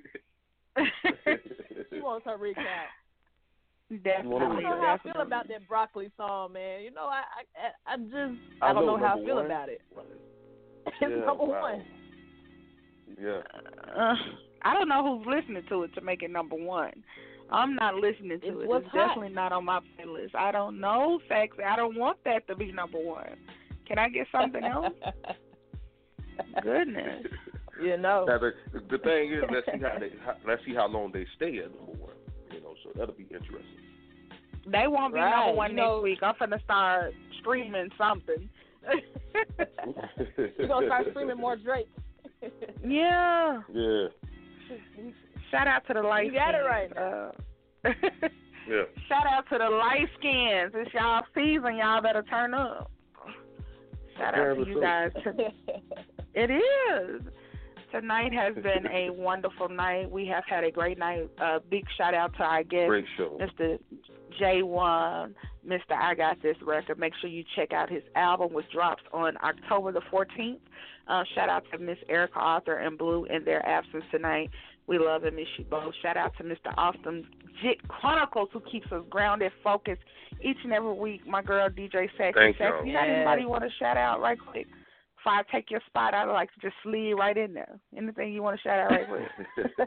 She wants her recount. Definitely. I don't know how definitely. I feel about that Broccoli song, man. You know, I I, I just I, I don't know, know how I feel one. about it. It's yeah, number wow. one. Yeah. Uh, I don't know who's listening to it to make it number one. I'm not listening to it. It. It's hot. Definitely not on my playlist. I don't know, sexy. I don't want that to be number one. Can I get something else? Goodness. You know. Now, the, the thing is, let's see how they let's see how long they stay at number one. You know, so that'll be interesting. They won't be right. number one you next know, week. I'm finna start streaming something. You're gonna start streaming more Drake. Yeah. Yeah. Shout out to the light skins. You got it right now. Uh, yeah. Shout out to the light skins. It's y'all season. Y'all better turn up. Shout out to you guys. It is. Tonight has been a wonderful night. We have had a great night. Uh, big shout out to our guest, great show. Mister J one, Mister I Got This Record. Make sure you check out his album, which drops on October the fourteenth. Uh, shout out to Miss Erica Arthur and Blue in their absence tonight. We love and miss you both. Shout out to Mister Austin Jit Chronicles, who keeps us grounded, focused each and every week. My girl, D J Sexy. Thank Sexy. You got anybody want to shout out right quick? If I take your spot, I'd like to just slide right in there. Anything you want to shout out right quick?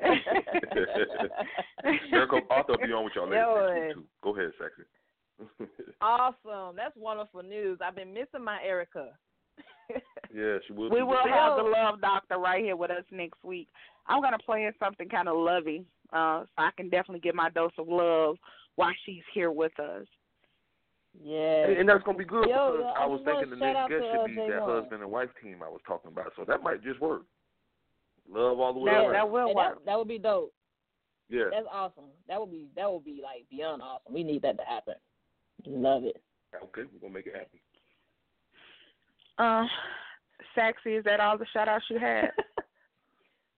Erica Arthur will be on with y'all later. Too. Go ahead, Sexy. Awesome. That's wonderful news. I've been missing my Erica. Yeah, she will. We will have the Love Doctor right here with us next week. I'm going to play in something kind of lovey, uh, so I can definitely get my dose of love while she's here with us. Yeah. And, and that's going to be good Yo, because yo, I was thinking the next guest to, uh, should be J that one. husband and wife team I was talking about. So that might just work. Love all the way that, around. That will hey, work. That, that would be dope. Yeah. That's awesome. That would be that would be like beyond awesome. We need that to happen. Love it. Okay, we're going to make it happen. Uh, Sexy, is that all the shout-outs you had?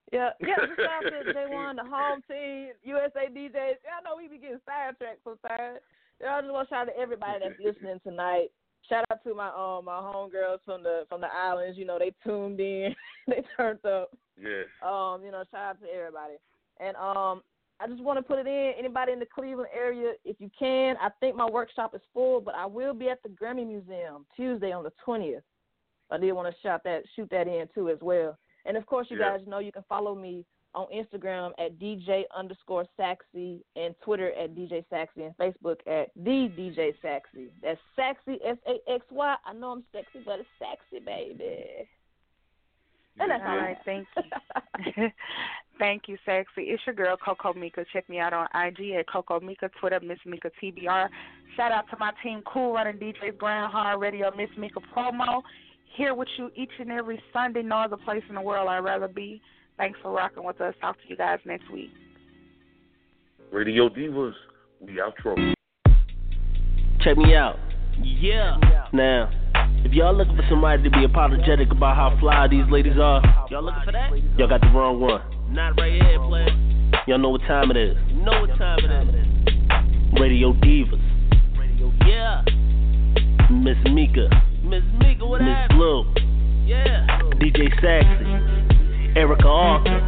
Yeah, yeah, just shout out to J one, the home team, U S A D Js. Y'all know we be getting sidetracked sometimes. Y'all just want to shout out to everybody that's listening tonight. Shout out to my um my homegirls from the from the islands. You know, they tuned in, they turned up. Yeah. Um, you know, shout out to everybody. And um, I just want to put it in. Anybody in the Cleveland area, if you can, I think my workshop is full, but I will be at the Grammy Museum Tuesday on the twentieth. I did want to shout that, shoot that in too as well. And of course, you yeah. guys know you can follow me on Instagram at D J underscore Saxy and Twitter at D J Saxy and Facebook at the D J Saxy. That's Saxy, S A X Y. I know I'm sexy, but it's Saxy, baby. And that's all right. Thank you. Thank you, Sexy. It's your girl, Coco Mika. Check me out on I G at Coco Mika, Twitter, Miss Mika T B R. Shout out to my team, Cool Running D J Grind Hard Radio, Miss Mika Promo. Here with you each and every Sunday. No other place in the world I'd rather be. Thanks for rocking with us. Talk to you guys next week. Radio Divas, we outro. Check me out. Yeah. Now, if y'all looking for somebody to be apologetic about how fly these ladies are, y'all looking for that? Y'all got the wrong one. Not right here, player. Y'all know what time it is. You know what time it is. Radio Divas. Radio, yeah. Miss Mika. Miss Mika, what Miss happened? Blue. Yeah. D J Saxy. Erica Arthur.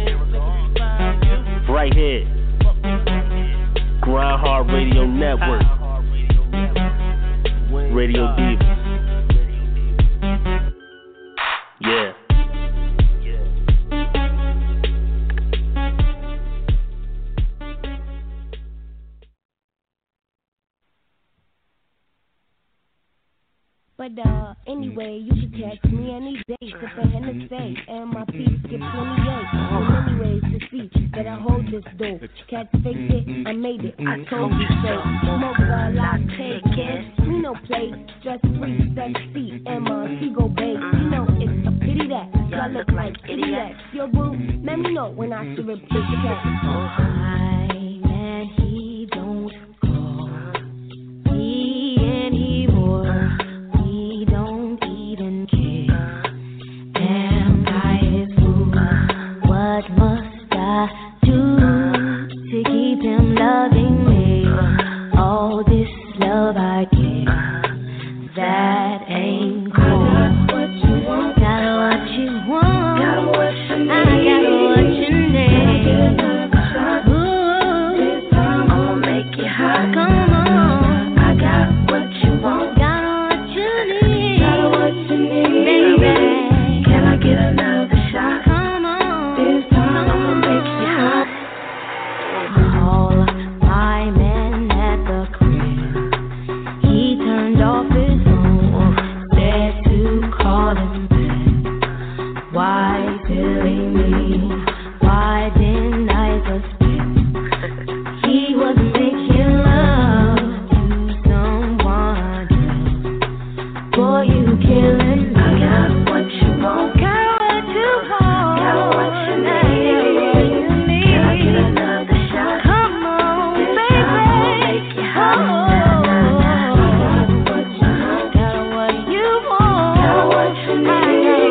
Right here. Grind Hard Radio Network. Radio Divas. Yeah. But uh, anyway, you can text me any day, sippin' Hennessy, and my peeps get twenty-eight. So many ways to see that I hold this dope. Cats faked it, I made it, I told you so. Smoke a latte, kids, we no play, stress free, sexy, and my Seago babe. You know it's a pity that y'all look like idiots. Your boo, let me know when I see a big cat. Oh, hi, man, he don't call. He and he more. What must I do to keep him loving me? All this love I give, that ain't cool. Got what you want, got what you want, got what you need. I got what you need. Ooh, I'ma make it hot. Come on, I got what you want, got what you need, got what you need, baby. Can I get another shot? Why killing me? Why didn't I just pick? He was making love to someone else. Boy, you killing me. I got what you want. Got what you want. Got what you need. Can I get another shot? Come on, baby. I'ma make you hot. Got what you want. Got what you need.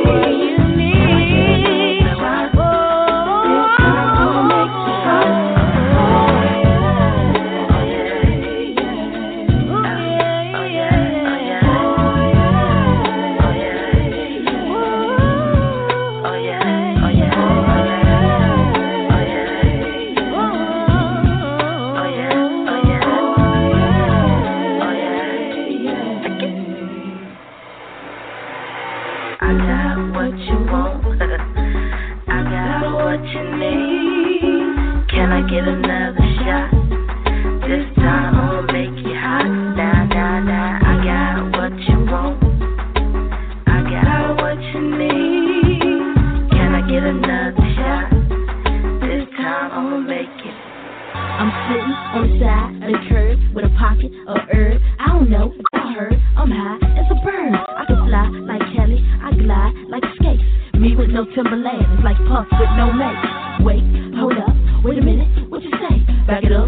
Get another shot. This time I'ma make you hot. Nah, nah, nah. I got what you want. I got what you need. Can I get another shot? This time I'ma make it. I'm sitting on the side of the curb with a pocket of herb. I don't know if I heard. I'm high as a bird. I can fly like Kelly. I glide like a skate. Me with no Timberland. It's like Puff with no mate. Wait, hold up. Wait a minute, what you say? Back it up,